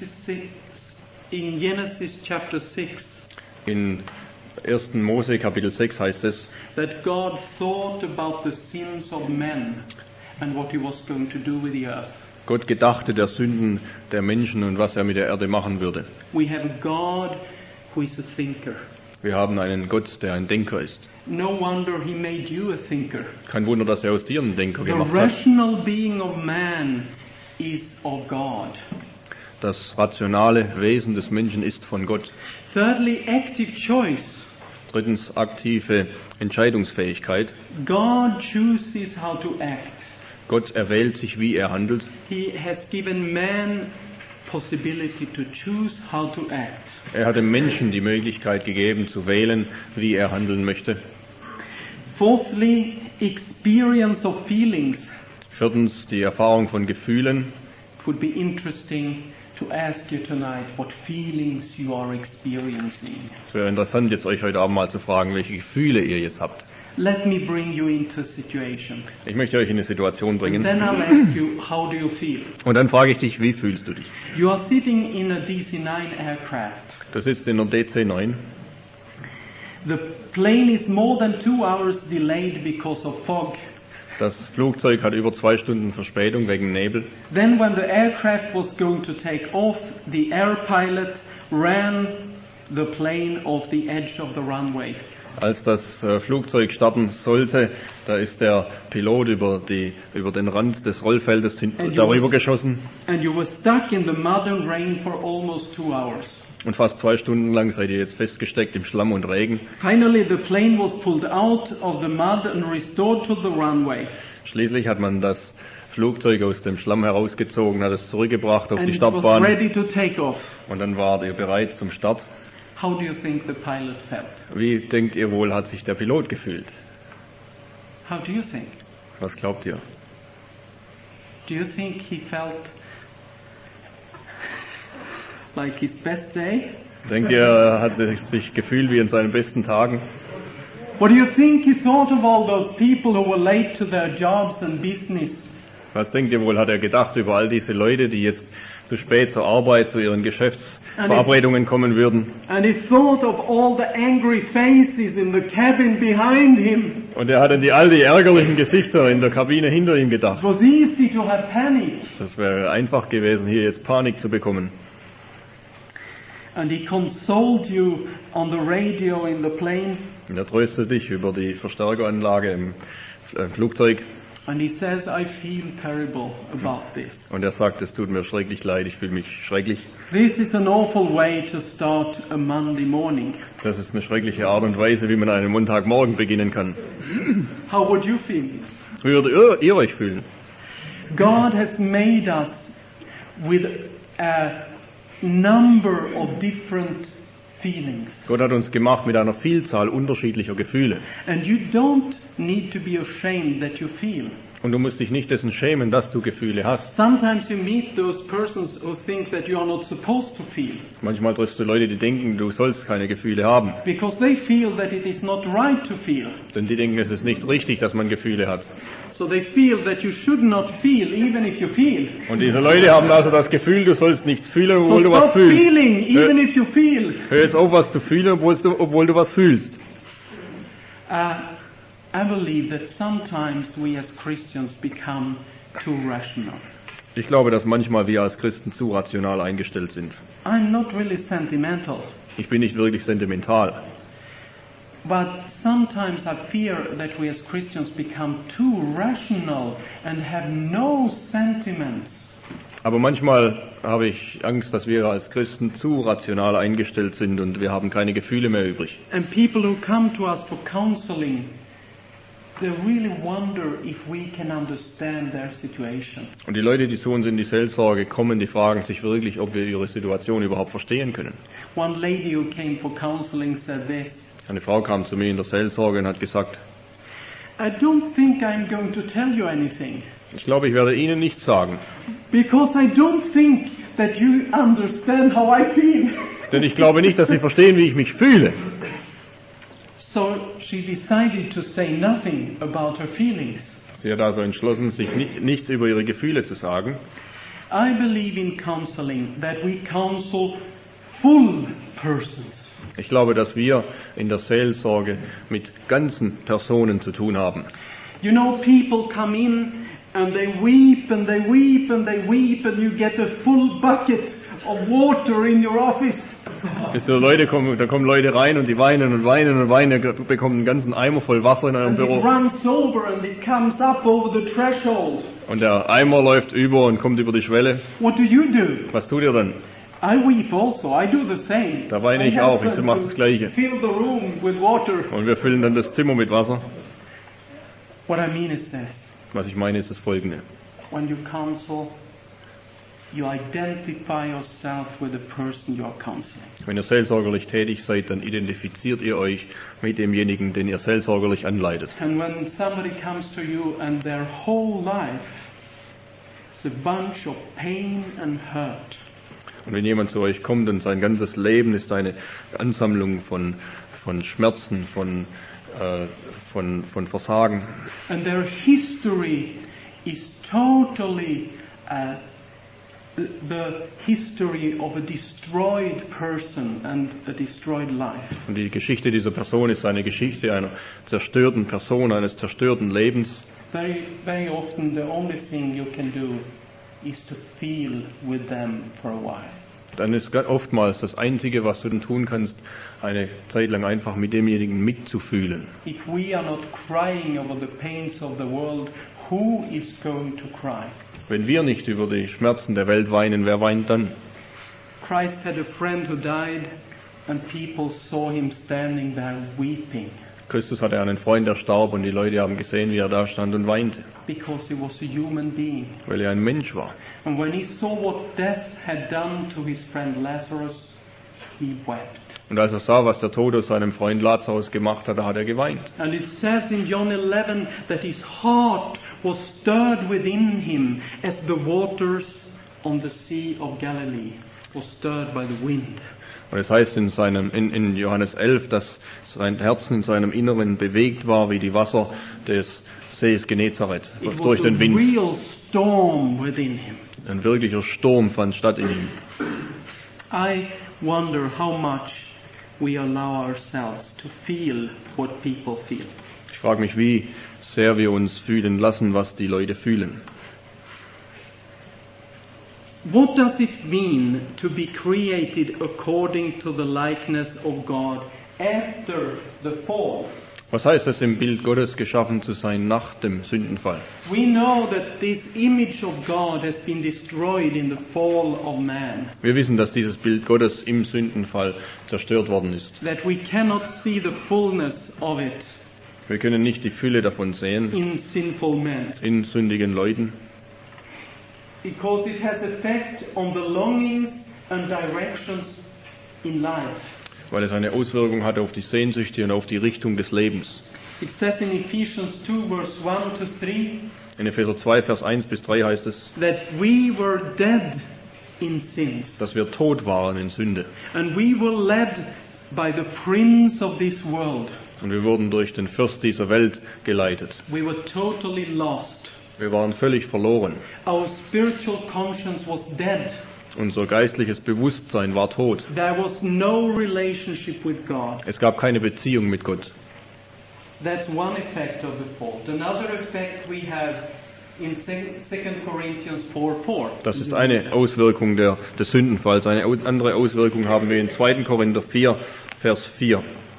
Genesis chapter 6 In 1. Mose Kapitel 6 heißt es, that God thought about the sins of men and what He was going to do with the earth. Gott gedachte der Sünden der Menschen und was er mit der Erde machen würde. We have a God who is a thinker. Wir haben einen Gott, der ein Denker ist. No wonder He made you a thinker. Kein Wunder, dass er aus dir einen Denker The gemacht hat. rational being of man is of God. Das rationale Wesen des Menschen ist von Gott. Thirdly, active choice. Drittens, aktive Entscheidungsfähigkeit. God chooses how to act. Gott erwählt sich, wie er handelt. He has given man possibility to choose how to act. Er hat dem Menschen die Möglichkeit gegeben, zu wählen, wie er handeln möchte. Fourthly, experience of feelings. Viertens, die Erfahrung von Gefühlen. It would be interesting to ask you tonight what feelings you are experiencing. Es wäre interessant, jetzt euch heute Abend mal zu fragen, welche Gefühle ihr jetzt habt. Let me bring you into a situation. Ich möchte euch in eine Situation bringen. Then I'll ask you, how do you feel? Und dann frage ich dich, wie fühlst du dich? You are sitting in a DC-9 aircraft. Du sitzt in der DC-9. The plane is more than 2 hours delayed because of fog. Das Flugzeug hat über 2 Stunden Verspätung wegen Nebel. Then when the aircraft was going to take off, the air pilot ran the plane off the edge of the runway. Als das Flugzeug starten sollte, da ist der Pilot über den Rand des Rollfeldes darüber geschossen. And you were stuck in the mud and rain for almost 2 hours. Und fast 2 Stunden lang seid ihr jetzt festgesteckt im Schlamm und Regen. Finally, the plane was pulled out of the mud and restored to the runway. Schließlich hat man das Flugzeug aus dem Schlamm herausgezogen, hat es zurückgebracht auf And die it was Startbahn. ready to take off. Und dann wart ihr bereit zum Start. How do you think the pilot felt? Wie denkt ihr wohl, hat sich der Pilot gefühlt? How do you think? Was glaubt ihr? Do you think he felt like his best day? Denkt ihr, er hat sich gefühlt wie in seinen besten Tagen? What do you think he thought of all those people who were late to their jobs and business? Was denkt ihr wohl, hat er gedacht über all diese Leute, die jetzt zu spät zur Arbeit, zu ihren Geschäftsverabredungen kommen würden? And he thought of all the angry faces in the cabin behind him. Und er hat an all die ärgerlichen Gesichter in der Kabine hinter ihm It gedacht. was easy to have panic. Das wäre einfach gewesen, hier jetzt Panik zu bekommen. And he consoled you on the radio in the plane. Und er tröstet dich über die Verstärkeranlage im Flugzeug. And he says, I feel terrible about this. Und er sagt, es tut mir schrecklich leid, ich fühle mich schrecklich. This is an awful way to start a Monday morning. Das ist eine schreckliche Art und Weise, wie man einen Montagmorgen beginnen kann. How would you feel? Wie würdet ihr euch fühlen? God has made us with a number of different feelings. Gott hat uns gemacht mit einer Vielzahl unterschiedlicher Gefühle. And you don't need to be ashamed that you feel. Und du musst dich nicht dessen schämen, dass du Gefühle hast. Sometimes you meet those persons who think that you are not supposed to feel. Manchmal triffst du Leute, die denken, du sollst keine Gefühle haben. Because they feel that it is not right to feel. Denn die denken, es ist nicht richtig, dass man Gefühle hat. So they feel that you should not feel even if you feel. Und diese Leute haben also das Gefühl, du sollst nichts fühlen, So obwohl du was stop fühlst. feeling even if you feel. Hör jetzt auf, was zu fühlen, obwohl du was fühlst. I believe that sometimes we as Christians become too rational. Ich glaube, dass manchmal wir als Christen zu rational eingestellt sind. I'm not really sentimental, Ich bin nicht wirklich sentimental. but sometimes I fear that we as Christians become too rational and have no sentiments. Aber manchmal habe ich Angst, dass wir als Christen zu rational eingestellt sind und wir haben keine Gefühle mehr übrig. And people who come to us for counseling, they really wonder if we can understand their situation. Und die Leute, die zu uns in die Seelsorge kommen, die fragen sich wirklich, ob wir ihre Situation überhaupt verstehen können. One lady who came for counseling said this, Eine Frau kam zu mir in der Seelsorge und hat gesagt, I don't think I'm going to tell you anything, ich glaube, ich werde Ihnen nichts sagen, because I don't think that you understand how I feel. denn ich glaube nicht, dass Sie verstehen, wie ich mich fühle. So she decided to say nothing about her feelings. Sie hat also entschlossen, sich nichts über ihre Gefühle zu sagen. I believe in counseling that we counsel full persons. Ich glaube, dass wir in der Seelsorge mit ganzen Personen zu tun haben. You know, people come in and they weep and they weep and they weep and you get a full bucket of water in your office. Da kommen Leute rein und die weinen und weinen und weinen, bekommen einen ganzen Eimer voll Wasser in eurem And it Büro. runs over and it comes up over the threshold. Und der Eimer läuft über und kommt über die Schwelle. What do you do? Was tut ihr dann? I weep also. I do the same. Da weine ich I auch. help Ich mache them das to Gleiche. fill the room with water. Und wir füllen dann das Zimmer mit Wasser. What I mean is this. Was ich meine, ist das Folgende. When you counsel, you identify yourself with the person you are counseling. Wenn ihr seelsorgerlich tätig seid, dann identifiziert ihr euch mit demjenigen, den ihr seelsorgerlich anleitet. And when somebody comes to you and their whole life is a bunch of pain and hurt, Und wenn jemand zu euch kommt und sein ganzes Leben ist eine Ansammlung von Schmerzen, von Versagen, and their history is totally the history of a destroyed person and a destroyed life. und die Geschichte dieser Person ist eine Geschichte einer zerstörten Person, eines zerstörten Lebens, Very, very often the only thing you can do is to feel with them for a while. dann ist oftmals das Einzige, was du dann tun kannst, eine Zeit lang einfach mit demjenigen mitzufühlen. If we are not crying over the pains of the world, who is going to cry? Wenn wir nicht über die Schmerzen der Welt weinen, wer weint dann? Christ had a friend who died, and people saw him standing there weeping Christus hatte einen Freund, der starb, und die Leute haben gesehen, wie er da stand und weinte, because he was a human being. weil er ein Mensch war. And when he saw what death had done to his friend Lazarus, he wept. Und als er sah, was der Tod aus seinem Freund Lazarus gemacht hat, da hat er geweint. And it says in John 11 that his heart was stirred within him as the waters on the Sea of Galilee was stirred by the wind. Und es heißt in Johannes 11, dass sein Herz in seinem Inneren bewegt war, wie die Wasser des Sees Genezareth It durch was a den Wind. real storm within him. Ein wirklicher Sturm fand statt in ihm. I wonder how much we allow ourselves to feel what people feel. Ich frage mich, wie sehr wir uns fühlen lassen, was die Leute fühlen. What does it mean to be created according to the likeness of God after the fall? Was heißt es, im Bild Gottes geschaffen zu sein nach dem Sündenfall? We know that this image of God has been destroyed in the fall of man. Wir wissen, dass dieses Bild Gottes im Sündenfall zerstört worden ist. That we cannot see the fullness of it Wir können nicht die Fülle davon sehen in sinful men. in sündigen Leuten, Because it has effect on the longings and directions in life. weil es eine Auswirkung hat auf die Sehnsüchte und auf die Richtung des Lebens. It says in Ephesians 2 verse 1 to 3 In Epheser 2, Vers 1 bis 3 heißt es, that we were dead in sins dass wir tot waren in Sünde. and we were led by the prince of this world. Und wir wurden durch den Fürst dieser Welt geleitet. We were totally lost. Wir waren völlig verloren. Our spiritual conscience was dead. Unser geistliches Bewusstsein war tot. There was no relationship with God. Es gab keine Beziehung mit Gott. That's one effect of the fault. Another effect we have in 2 Corinthians 4:4. Das ist eine Auswirkung des Sündenfalls. Eine andere Auswirkung haben wir in 2. Korinther 4, Vers 4.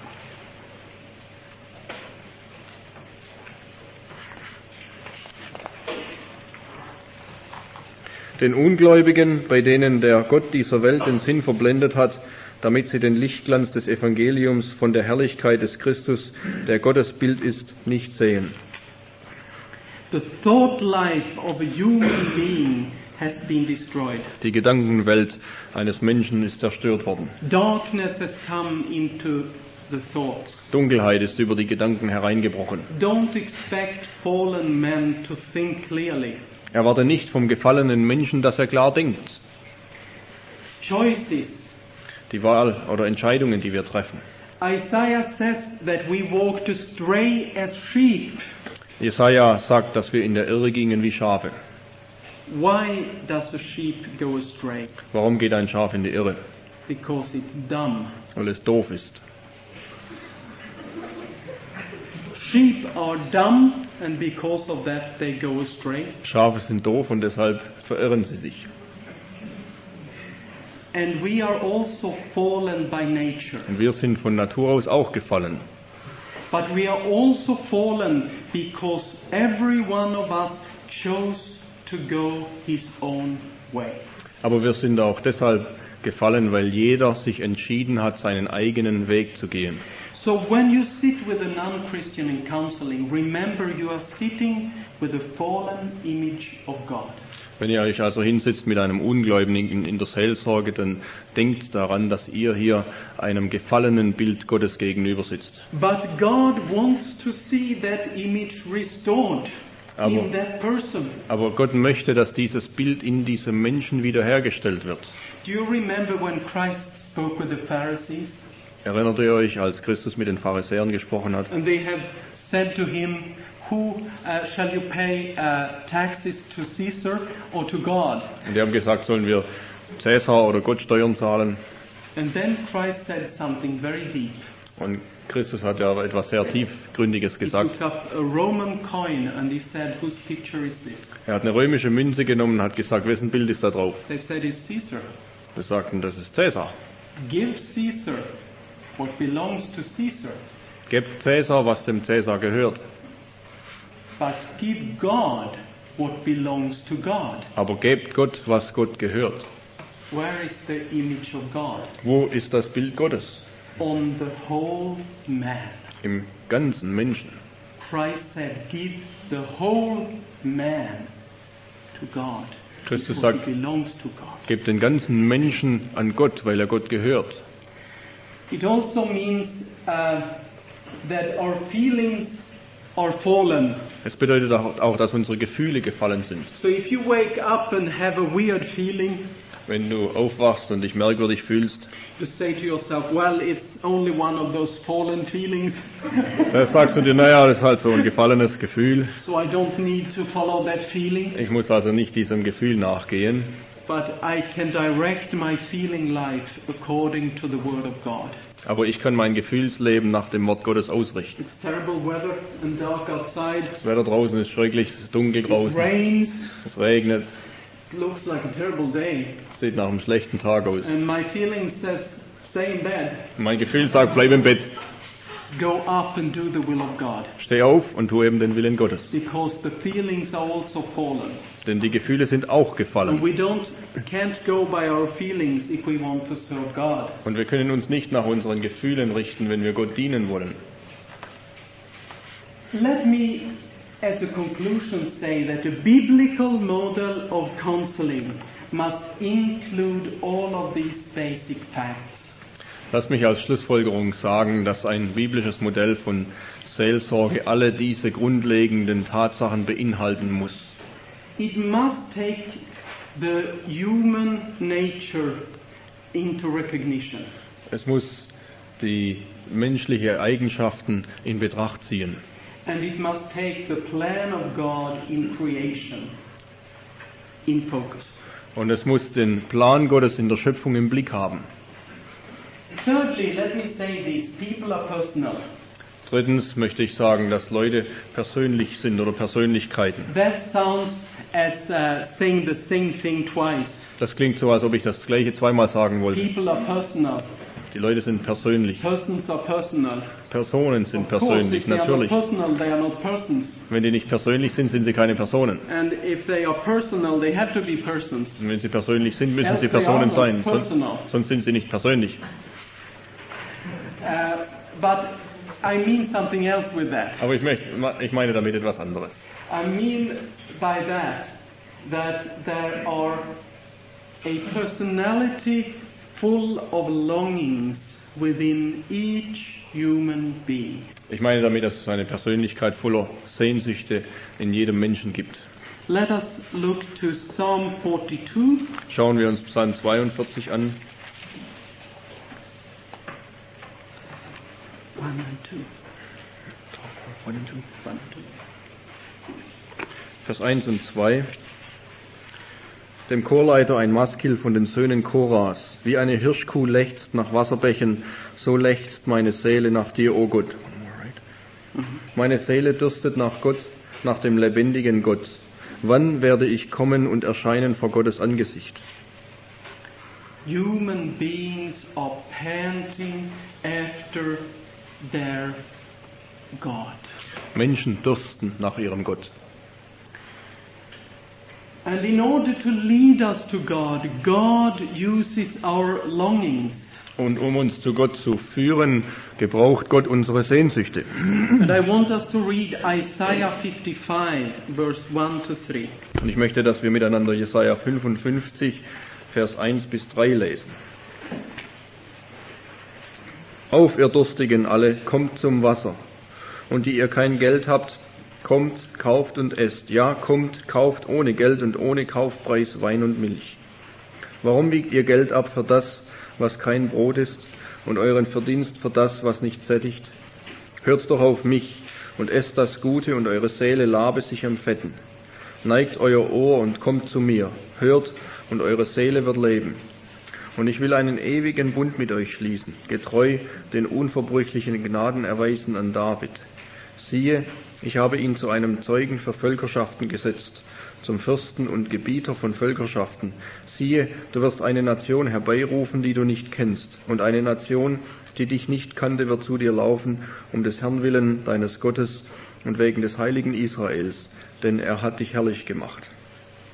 Den Ungläubigen, bei denen der Gott dieser Welt den Sinn verblendet hat, damit sie den Lichtglanz des Evangeliums von der Herrlichkeit des Christus, der Gottes Bild ist, nicht sehen. The thought life of a human being has been destroyed. Die Gedankenwelt eines Menschen ist zerstört worden. Darkness has come into the thoughts. Dunkelheit ist über die Gedanken hereingebrochen. Don't expect fallen men to think clearly. Erwarte nicht vom gefallenen Menschen, dass er klar denkt. Choices. Die Wahl oder Entscheidungen, die wir treffen. Isaiah says that we walked astray as sheep. Jesaja sagt, dass wir in der Irre gingen wie Schafe. Why does a sheep go astray? Warum geht ein Schaf in die Irre? Because it's dumb. Weil es doof ist. Sheep are dumb, and because of that they go astray. Schafe sind doof und deshalb verirren sie sich. And we are also fallen by nature. Und wir sind von Natur aus auch gefallen. But we are also fallen because every one of us chose to go his own way. Aber wir sind auch deshalb gefallen, weil jeder sich entschieden hat, seinen eigenen Weg zu gehen. So when you sit with a non-Christian in counseling, remember you are sitting with a fallen image of God. Wenn ihr euch also hinsitzt mit einem Ungläubigen in der Seelsorge, dann denkt daran, dass ihr hier einem gefallenen Bild Gottes gegenüber sitzt. But God wants to see that image restored in that person. Aber Gott möchte, dass dieses Bild in diesem Menschen wiederhergestellt wird. Do you remember when Christ spoke with the Pharisees? Erinnert ihr euch, als Christus mit den Pharisäern gesprochen hat? And they have said to him, who shall you pay taxes to Caesar or to God? Und die haben gesagt, sollen wir Cäsar oder Gott Steuern zahlen? And then Christ said something very deep. Und Christus hat ja etwas sehr tiefgründiges He gesagt. took up a Roman coin and he said, whose picture is this? Er hat eine römische Münze genommen und hat gesagt, wessen Bild ist da drauf? They said, it's Caesar. Wir sagten, das ist Cäsar. Give Caesar what belongs to Caesar, Gebt Cäsar, was dem Cäsar gehört. but give God what belongs to God. Aber gebt Gott, was Gott gehört. Where is the image of God? Wo ist das Bild Gottes? On the whole man. Im ganzen Menschen. Christ said, give the whole man to God. Christus because sagt, he belongs to God. gebt den ganzen Menschen an Gott, weil er Gott gehört. It also means that our feelings are fallen. Es bedeutet auch, dass unsere Gefühle gefallen sind. So if you wake up and have a weird feeling, Wenn du aufwachst und dich merkwürdig fühlst, you say to yourself, well, it's only one of those fallen feelings, dann sagst du dir, naja, das ist halt so ein gefallenes Gefühl. so I don't need to follow that feeling, Ich muss also nicht diesem Gefühl nachgehen, but I can direct my feeling life according to the Word of God. aber ich kann mein Gefühlsleben nach dem Wort Gottes ausrichten. It's terrible weather and dark outside. Das Wetter draußen ist schrecklich, es ist dunkel It draußen, rains. es regnet, It looks like a terrible day. es sieht nach einem schlechten Tag aus. And my feeling says, stay in bed. Mein Gefühl sagt, bleib im Bett, Go up and do the will of God. steh auf und tu eben den Willen Gottes. Because the feelings are also fallen. Denn die Gefühle sind auch And gefallen. we can't go by our feelings if we want to serve God. Und wir können uns nicht nach unseren Gefühlen richten, wenn wir Gott dienen wollen. Let me, as a conclusion, say that a biblical model of counseling must include all of these basic facts. Lass mich als Schlussfolgerung sagen, dass ein biblisches Modell von Seelsorge alle diese grundlegenden Tatsachen beinhalten muss. It must take the human nature into recognition. Es muss die menschlichen Eigenschaften in Betracht ziehen. And it must take the plan of God in creation in focus. Und es muss den Plan Gottes in der Schöpfung im Blick haben. Thirdly, let me say this, people are personal. Drittens möchte ich sagen, dass Leute persönlich sind oder Persönlichkeiten. That sounds as saying the same thing twice. Das klingt so, als ob ich das Gleiche zweimal sagen wollte. People are personal. Die Leute sind persönlich. Persons are personal. Personen sind Of course, persönlich, if they are not natürlich. personal, they are not persons. Wenn die nicht persönlich sind, sind sie keine Personen. And if they are personal, they have to be persons. Und wenn sie persönlich sind, müssen Else sie they are Personen not sein. personal. Sonst sind sie nicht persönlich. But I mean something else with that. Aber ich meine damit etwas anderes. I mean by that there are a personality full of longings within each human being. Ich meine damit, dass es eine Persönlichkeit voller Sehnsüchte in jedem Menschen gibt. Let us look to Psalm 42. Schauen wir uns Psalm 42 an. 1 and 2. 1 and 2. Vers 1 und 2. Dem Chorleiter ein Maskil von den Söhnen Koras. Wie eine Hirschkuh lechzt nach Wasserbächen, so lechzt meine Seele nach dir, o Gott. Meine Seele dürstet nach Gott, nach dem lebendigen Gott. Wann werde ich kommen und erscheinen vor Gottes Angesicht? Human beings are panting after their God. Menschen dürsten nach ihrem Gott. And in order to lead us to God, God uses our longings. Und um uns zu Gott zu führen, gebraucht Gott unsere Sehnsüchte. And I want us to read Isaiah 55, verse 1 to 3. Und ich möchte, dass wir miteinander Jesaja 55, Vers 1 bis 3 lesen. Auf, ihr Durstigen alle, kommt zum Wasser. Und die ihr kein Geld habt, kommt, kauft und esst. Ja, kommt, kauft ohne Geld und ohne Kaufpreis Wein und Milch. Warum wiegt ihr Geld ab für das, was kein Brot ist, und euren Verdienst für das, was nicht sättigt? Hört doch auf mich und esst das Gute, und eure Seele labe sich am Fetten. Neigt euer Ohr und kommt zu mir. Hört, und eure Seele wird leben. Und ich will einen ewigen Bund mit euch schließen, getreu den unverbrüchlichen Gnaden erweisen an David. Siehe, ich habe ihn zu einem Zeugen für Völkerschaften gesetzt, zum Fürsten und Gebieter von Völkerschaften. Siehe, du wirst eine Nation herbeirufen, die du nicht kennst, und eine Nation, die dich nicht kannte, wird zu dir laufen, um des Herrn willen, deines Gottes, und wegen des heiligen Israels, denn er hat dich herrlich gemacht.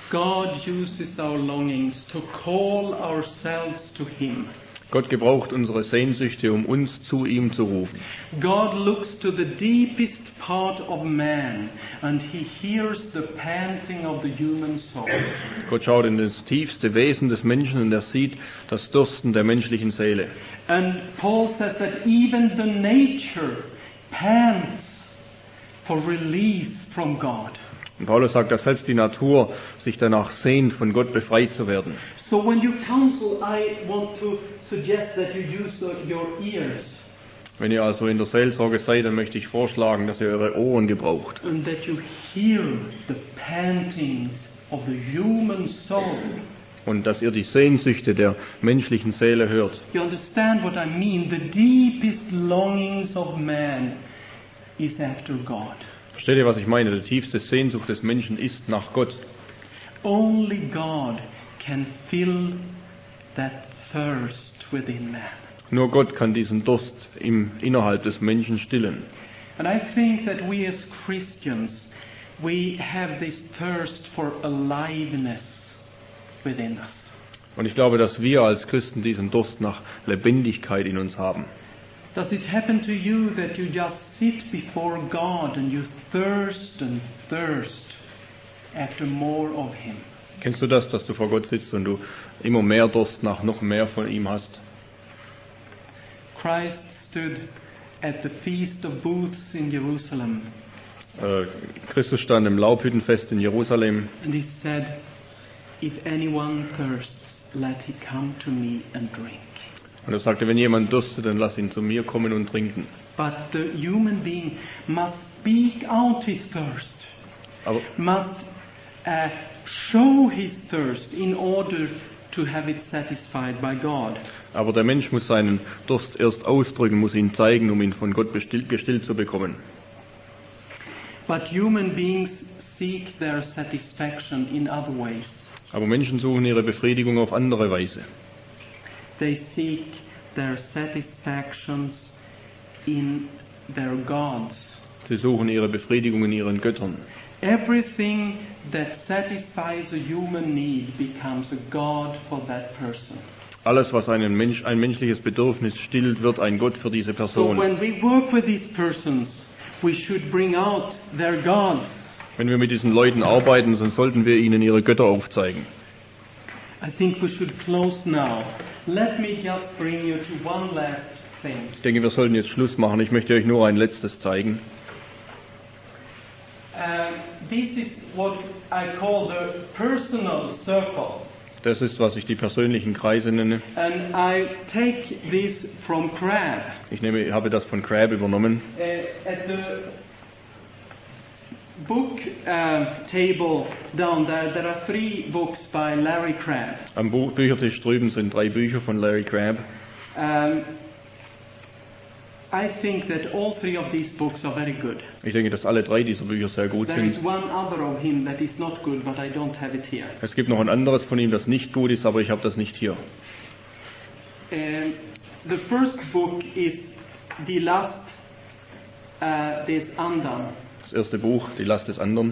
God uses our longings to call ourselves to Him. Gott gebraucht unsere Sehnsüchte, um uns zu ihm zu rufen. God looks to the deepest part of man and He hears the panting of the human soul. Gott schaut in das tiefste Wesen des Menschen und er sieht das Dursten der menschlichen Seele. And Paul says that even the nature pants for release from God. Und Paulus sagt, dass selbst die Natur sich danach sehnt, von Gott befreit zu werden. So when you counsel, I want to suggest that you use your ears Wenn ihr also in der Seelsorge seid, dann möchte ich vorschlagen, dass ihr eure Ohren gebraucht. and that you hear the pantings of the human soul. Und dass ihr die Sehnsüchte der menschlichen Seele hört. You understand what I mean? The deepest longings of man is after God. Versteht ihr, was ich meine? Die tiefste Sehnsucht des Menschen ist nach Gott. Only God can fill that thirst within man. Nur Gott kann diesen Durst innerhalb des Menschen stillen. And I think that we as Christians, we have this thirst for aliveness within us. Und ich glaube, dass wir als Christen diesen Durst nach Lebendigkeit in uns haben. Does it happen to you that you just sit before God and you thirst and thirst after more of Him? Kennst du das, dass du vor Gott sitzt und du immer mehr Durst nach noch mehr von ihm hast? Christ stood at the Feast of Booths in Jerusalem Christus stand im Laubhüttenfest in Jerusalem and He said, "If anyone thirsts, let he come to me and drink." und er sagte, wenn jemand durstet, dann lass ihn zu mir kommen und trinken. But the human being must speak out his thirst, Aber, must show his thirst in order to have it satisfied by God. aber der Mensch muss seinen Durst erst ausdrücken, muss ihn zeigen, um ihn von Gott gestillt zu bekommen. But human beings seek their satisfaction in other ways. Aber Menschen suchen ihre Befriedigung auf andere Weise. They seek their satisfactions in their gods. Sie suchen ihre Befriedigung in ihren Göttern. Everything that satisfies a human need becomes a god for that person. Alles, was ein menschliches Bedürfnis stillt, wird ein Gott für diese So Person. when we work with these persons, we should bring out their gods. Wenn wir mit diesen Leuten arbeiten, dann sollten wir ihnen ihre Götter aufzeigen. I think we should close now. Let me just bring you to one last thing. Ich denke, wir sollten jetzt Schluss machen. Ich möchte euch nur ein letztes zeigen. This is what I call the personal circle. Das ist, was ich die persönlichen Kreise nenne. And I take this from Crabb. Ich habe das von Crabb übernommen. At the book table down there are 3 books by Larry Crabb. Am Büchertisch drüben sind 3 Bücher von Larry Crabb. I think that all 3 of these books are very good. Ich denke, dass alle 3 dieser Bücher sehr gut There is sind. one other of him that is not good, but I don't have it here. Es gibt noch ein anderes von ihm, das nicht gut ist, aber ich habe das nicht hier. The first book is Die Last des Andern. Das erste Buch, Die Last des anderen.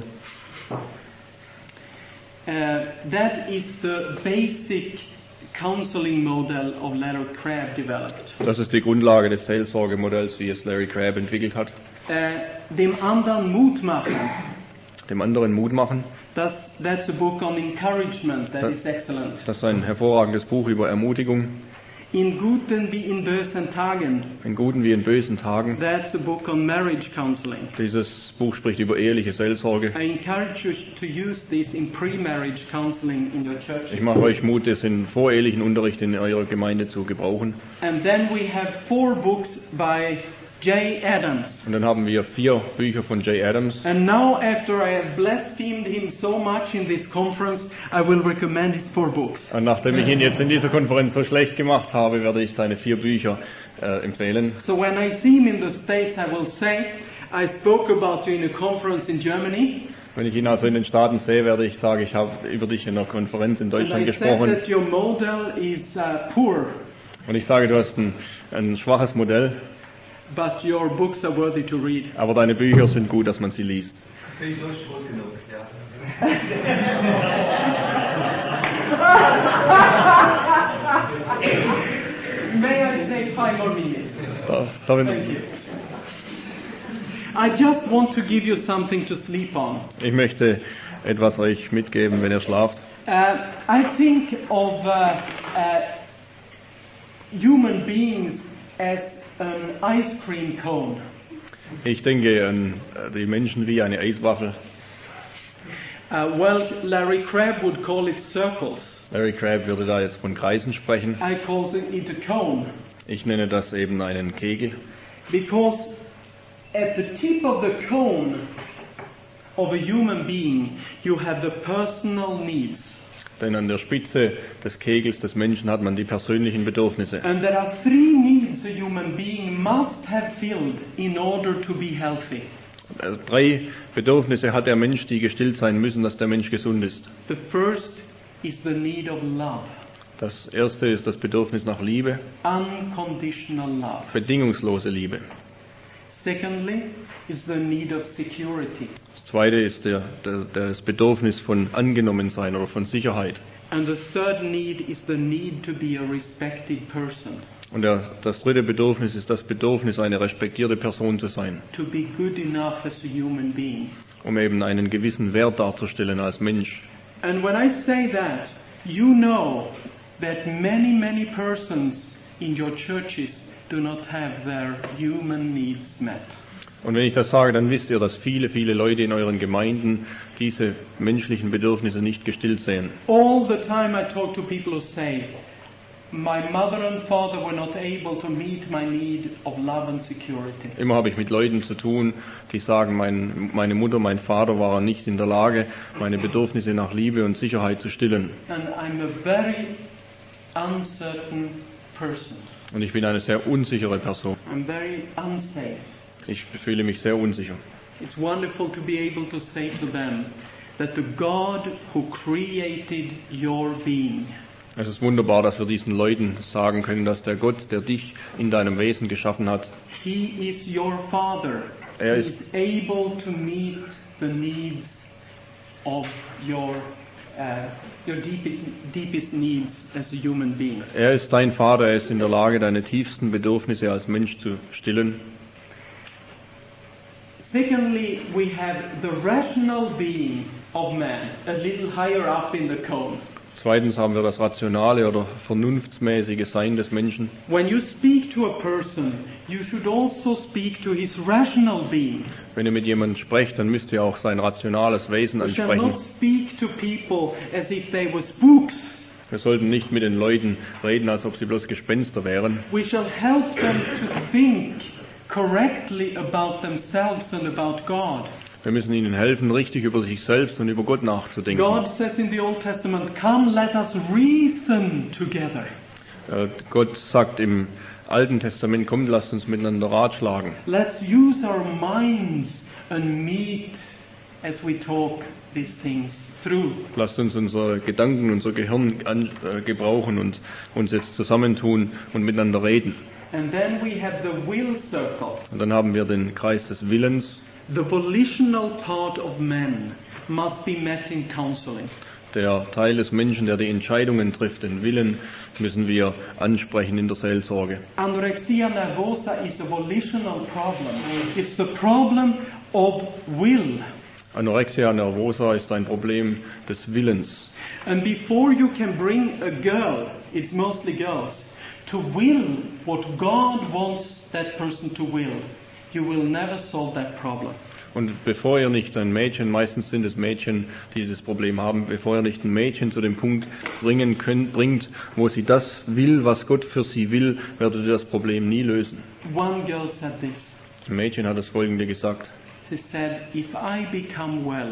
That is the basic counseling model of Larry Crabb developed. Das ist die Grundlage des Seelsorgemodells, wie es Larry Crabb entwickelt hat. Dem anderen Mut machen. Dem anderen Mut machen. That's a book on encouragement that is excellent. Das ist ein hervorragendes Buch über Ermutigung. In guten wie in bösen Tagen. In guten wie in bösen Tagen. That's a book on marriage counseling. Dieses Buch spricht über eheliche Seelsorge. I encourage you to use this in pre-marriage counseling in your church. Ich mache euch Mut, das in vorehelichen Unterricht in eurer Gemeinde zu gebrauchen. And then we have 4 books by J. Adams. Und dann haben wir 4 Bücher von J. Adams. And now, after I have blasphemed him so much in this conference, I will recommend his 4 books. Und nachdem ich ihn jetzt in dieser Konferenz so schlecht gemacht habe, werde ich seine 4 Bücher empfehlen. So when I see him in the States, I will say, I spoke about you in a conference in Germany. Wenn ich ihn also in den Staaten sehe, werde ich sagen, ich habe über dich in einer Konferenz in And Deutschland I said gesprochen. that your model is poor, Und ich sage, du hast ein schwaches Modell, but your books are worthy to read. aber deine Bücher sind gut, dass man sie liest. Bin ich so schwul genug, ja. your minutes. Darf ich- Thank you. I just want to give you something to sleep on. Ich möchte etwas euch mitgeben, wenn ihr schlaft. I think of human beings as an ice cream cone. Ich denke an die Menschen wie eine Eiswaffel. Well, Larry Crabb would call it circles. Larry Crabb würde da jetzt von Kreisen sprechen. I call it a cone. Ich nenne das eben einen Kegel. Because at the tip of the cone of a human being, you have the personal needs. Denn an der Spitze des Kegels des Menschen hat man die persönlichen Bedürfnisse. And there are three needs a human being must have filled in order to be healthy. Also 3 Bedürfnisse hat der Mensch, die gestillt sein müssen, dass der Mensch gesund ist. The first is the need of love, Das erste ist das Bedürfnis nach Liebe, unconditional love. bedingungslose Liebe. Secondly is the need of security. Das zweite ist das Bedürfnis von Angenommensein oder von Sicherheit. And the third need is the need to be a respected person, Und das dritte Bedürfnis ist das Bedürfnis, eine respektierte Person zu sein, to be good enough as a human being. um eben einen gewissen Wert darzustellen als Mensch. And when I say that, you know that many persons in your churches do not have their human needs met. Und wenn ich das sage, dann wisst ihr, dass viele Leute in euren Gemeinden diese menschlichen Bedürfnisse nicht gestillt sehen. All the time I talk to people who say, my mother and father were not able to meet my need of love and security. Immer habe ich mit Leuten zu tun, die sagen, meine Mutter, mein Vater waren nicht in der Lage, meine Bedürfnisse nach Liebe und Sicherheit zu stillen. And I'm a very uncertain person. Und ich bin eine sehr unsichere Person. I'm very unsafe. Ich fühle mich sehr unsicher. It's wonderful to be able to say to them that the God who created your being, Es ist wunderbar, dass wir diesen Leuten sagen können, dass der Gott, der dich in deinem Wesen geschaffen hat, He is your Father. Er He ist- is able to meet the needs of your deepest needs as a human being. er ist dein Vater, er ist in der Lage, deine tiefsten Bedürfnisse als Mensch zu stillen. Secondly, we have the rational being of man, a little higher up in the cone. Zweitens haben wir das rationale oder vernunftsmäßige Sein des Menschen. When you speak to a person, you should also speak to his rational being. Wenn ihr mit jemandem sprecht, dann müsst ihr auch sein rationales Wesen We shall ansprechen. not speak to people as if they were spooks. Wir sollten nicht mit den Leuten reden, als ob sie bloß Gespenster wären. We shall help them to think correctly about themselves and about God. Wir müssen ihnen helfen, richtig über sich selbst und über Gott nachzudenken. God says in the Old Testament, come let us reason together. Gott sagt im Alten Testament, kommt, lasst uns miteinander ratschlagen. Let's use our minds and meet as we talk these things through. Lasst uns unsere Gedanken, unser Gehirn gebrauchen und uns jetzt zusammentun und miteinander reden. And then we have the will circle. Und dann haben wir den Kreis des Willens. The volitional part of man must be met in counseling. Der Teil des Menschen, der die Entscheidungen trifft, den Willen, müssen wir ansprechen in der Seelsorge. Anorexia nervosa is a volitional problem. It's the problem of will. Anorexia nervosa ist ein Problem des Willens. And before you can bring a girl, it's mostly girls, to will what God wants that person to will, you will never solve that problem. Und bevor ihr nicht ein Mädchen, meistens sind es Mädchen, die dieses Problem haben, bevor ihr nicht ein Mädchen zu dem Punkt bringt, wo sie das will, was Gott für sie will, werdet ihr das Problem nie lösen. One girl said this. Ein Mädchen hat das Folgende gesagt. She said, if I become well,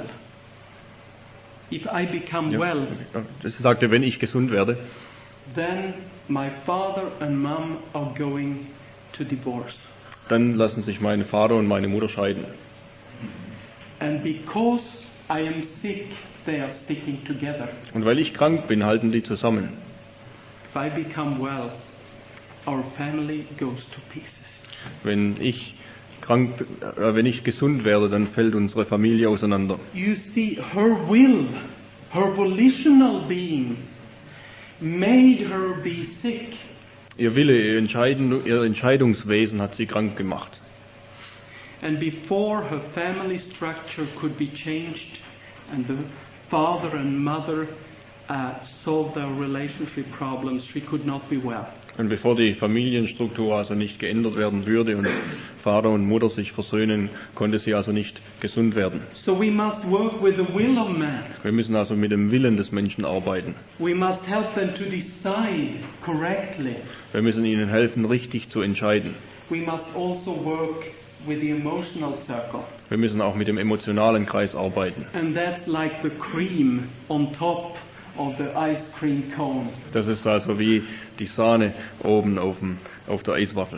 Sie sagte, wenn ich gesund werde, then my father and mom are going to divorce. dann lassen sich mein Vater und meine Mutter scheiden. And because I am sick, they are sticking together. Und weil ich krank bin, halten die zusammen. If I become well, our family goes to pieces. Wenn ich gesund werde, dann fällt unsere Familie auseinander. You see, her will, her volitional being, made her be sick. Ihr Wille, ihr Entscheidungswesen hat sie krank gemacht. And before her family structure could be changed and the father and mother solved their relationship problems, she could not be well. Und bevor die Familienstruktur also nicht geändert werden würde und Vater und Mutter sich versöhnen, konnte sie also nicht gesund werden. So we must work with the will of man. Wir müssen also mit dem Willen des Menschen arbeiten. We must help them to decide correctly. Wir müssen ihnen helfen, richtig zu entscheiden. We must also work with the emotional circle. Wir müssen auch mit dem emotionalen Kreis arbeiten. And that's like the cream on top of the ice cream cone. Das ist also wie die Sahne oben auf der Eiswaffel.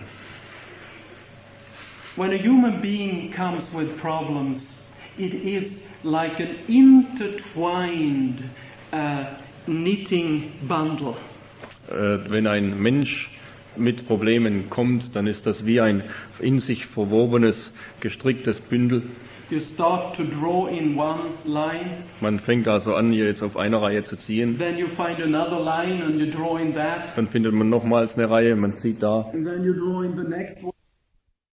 When a human being comes with problems, it is like an intertwined knitting bundle. Wenn ein Mensch mit Problemen kommt, dann ist das wie ein in sich verwobenes, gestricktes Bündel. You start to draw in one line, Man fängt also an, hier jetzt auf einer Reihe zu ziehen. then you find another line and you draw in that, Dann findet man nochmals eine Reihe, man zieht da. and then you draw in the next one.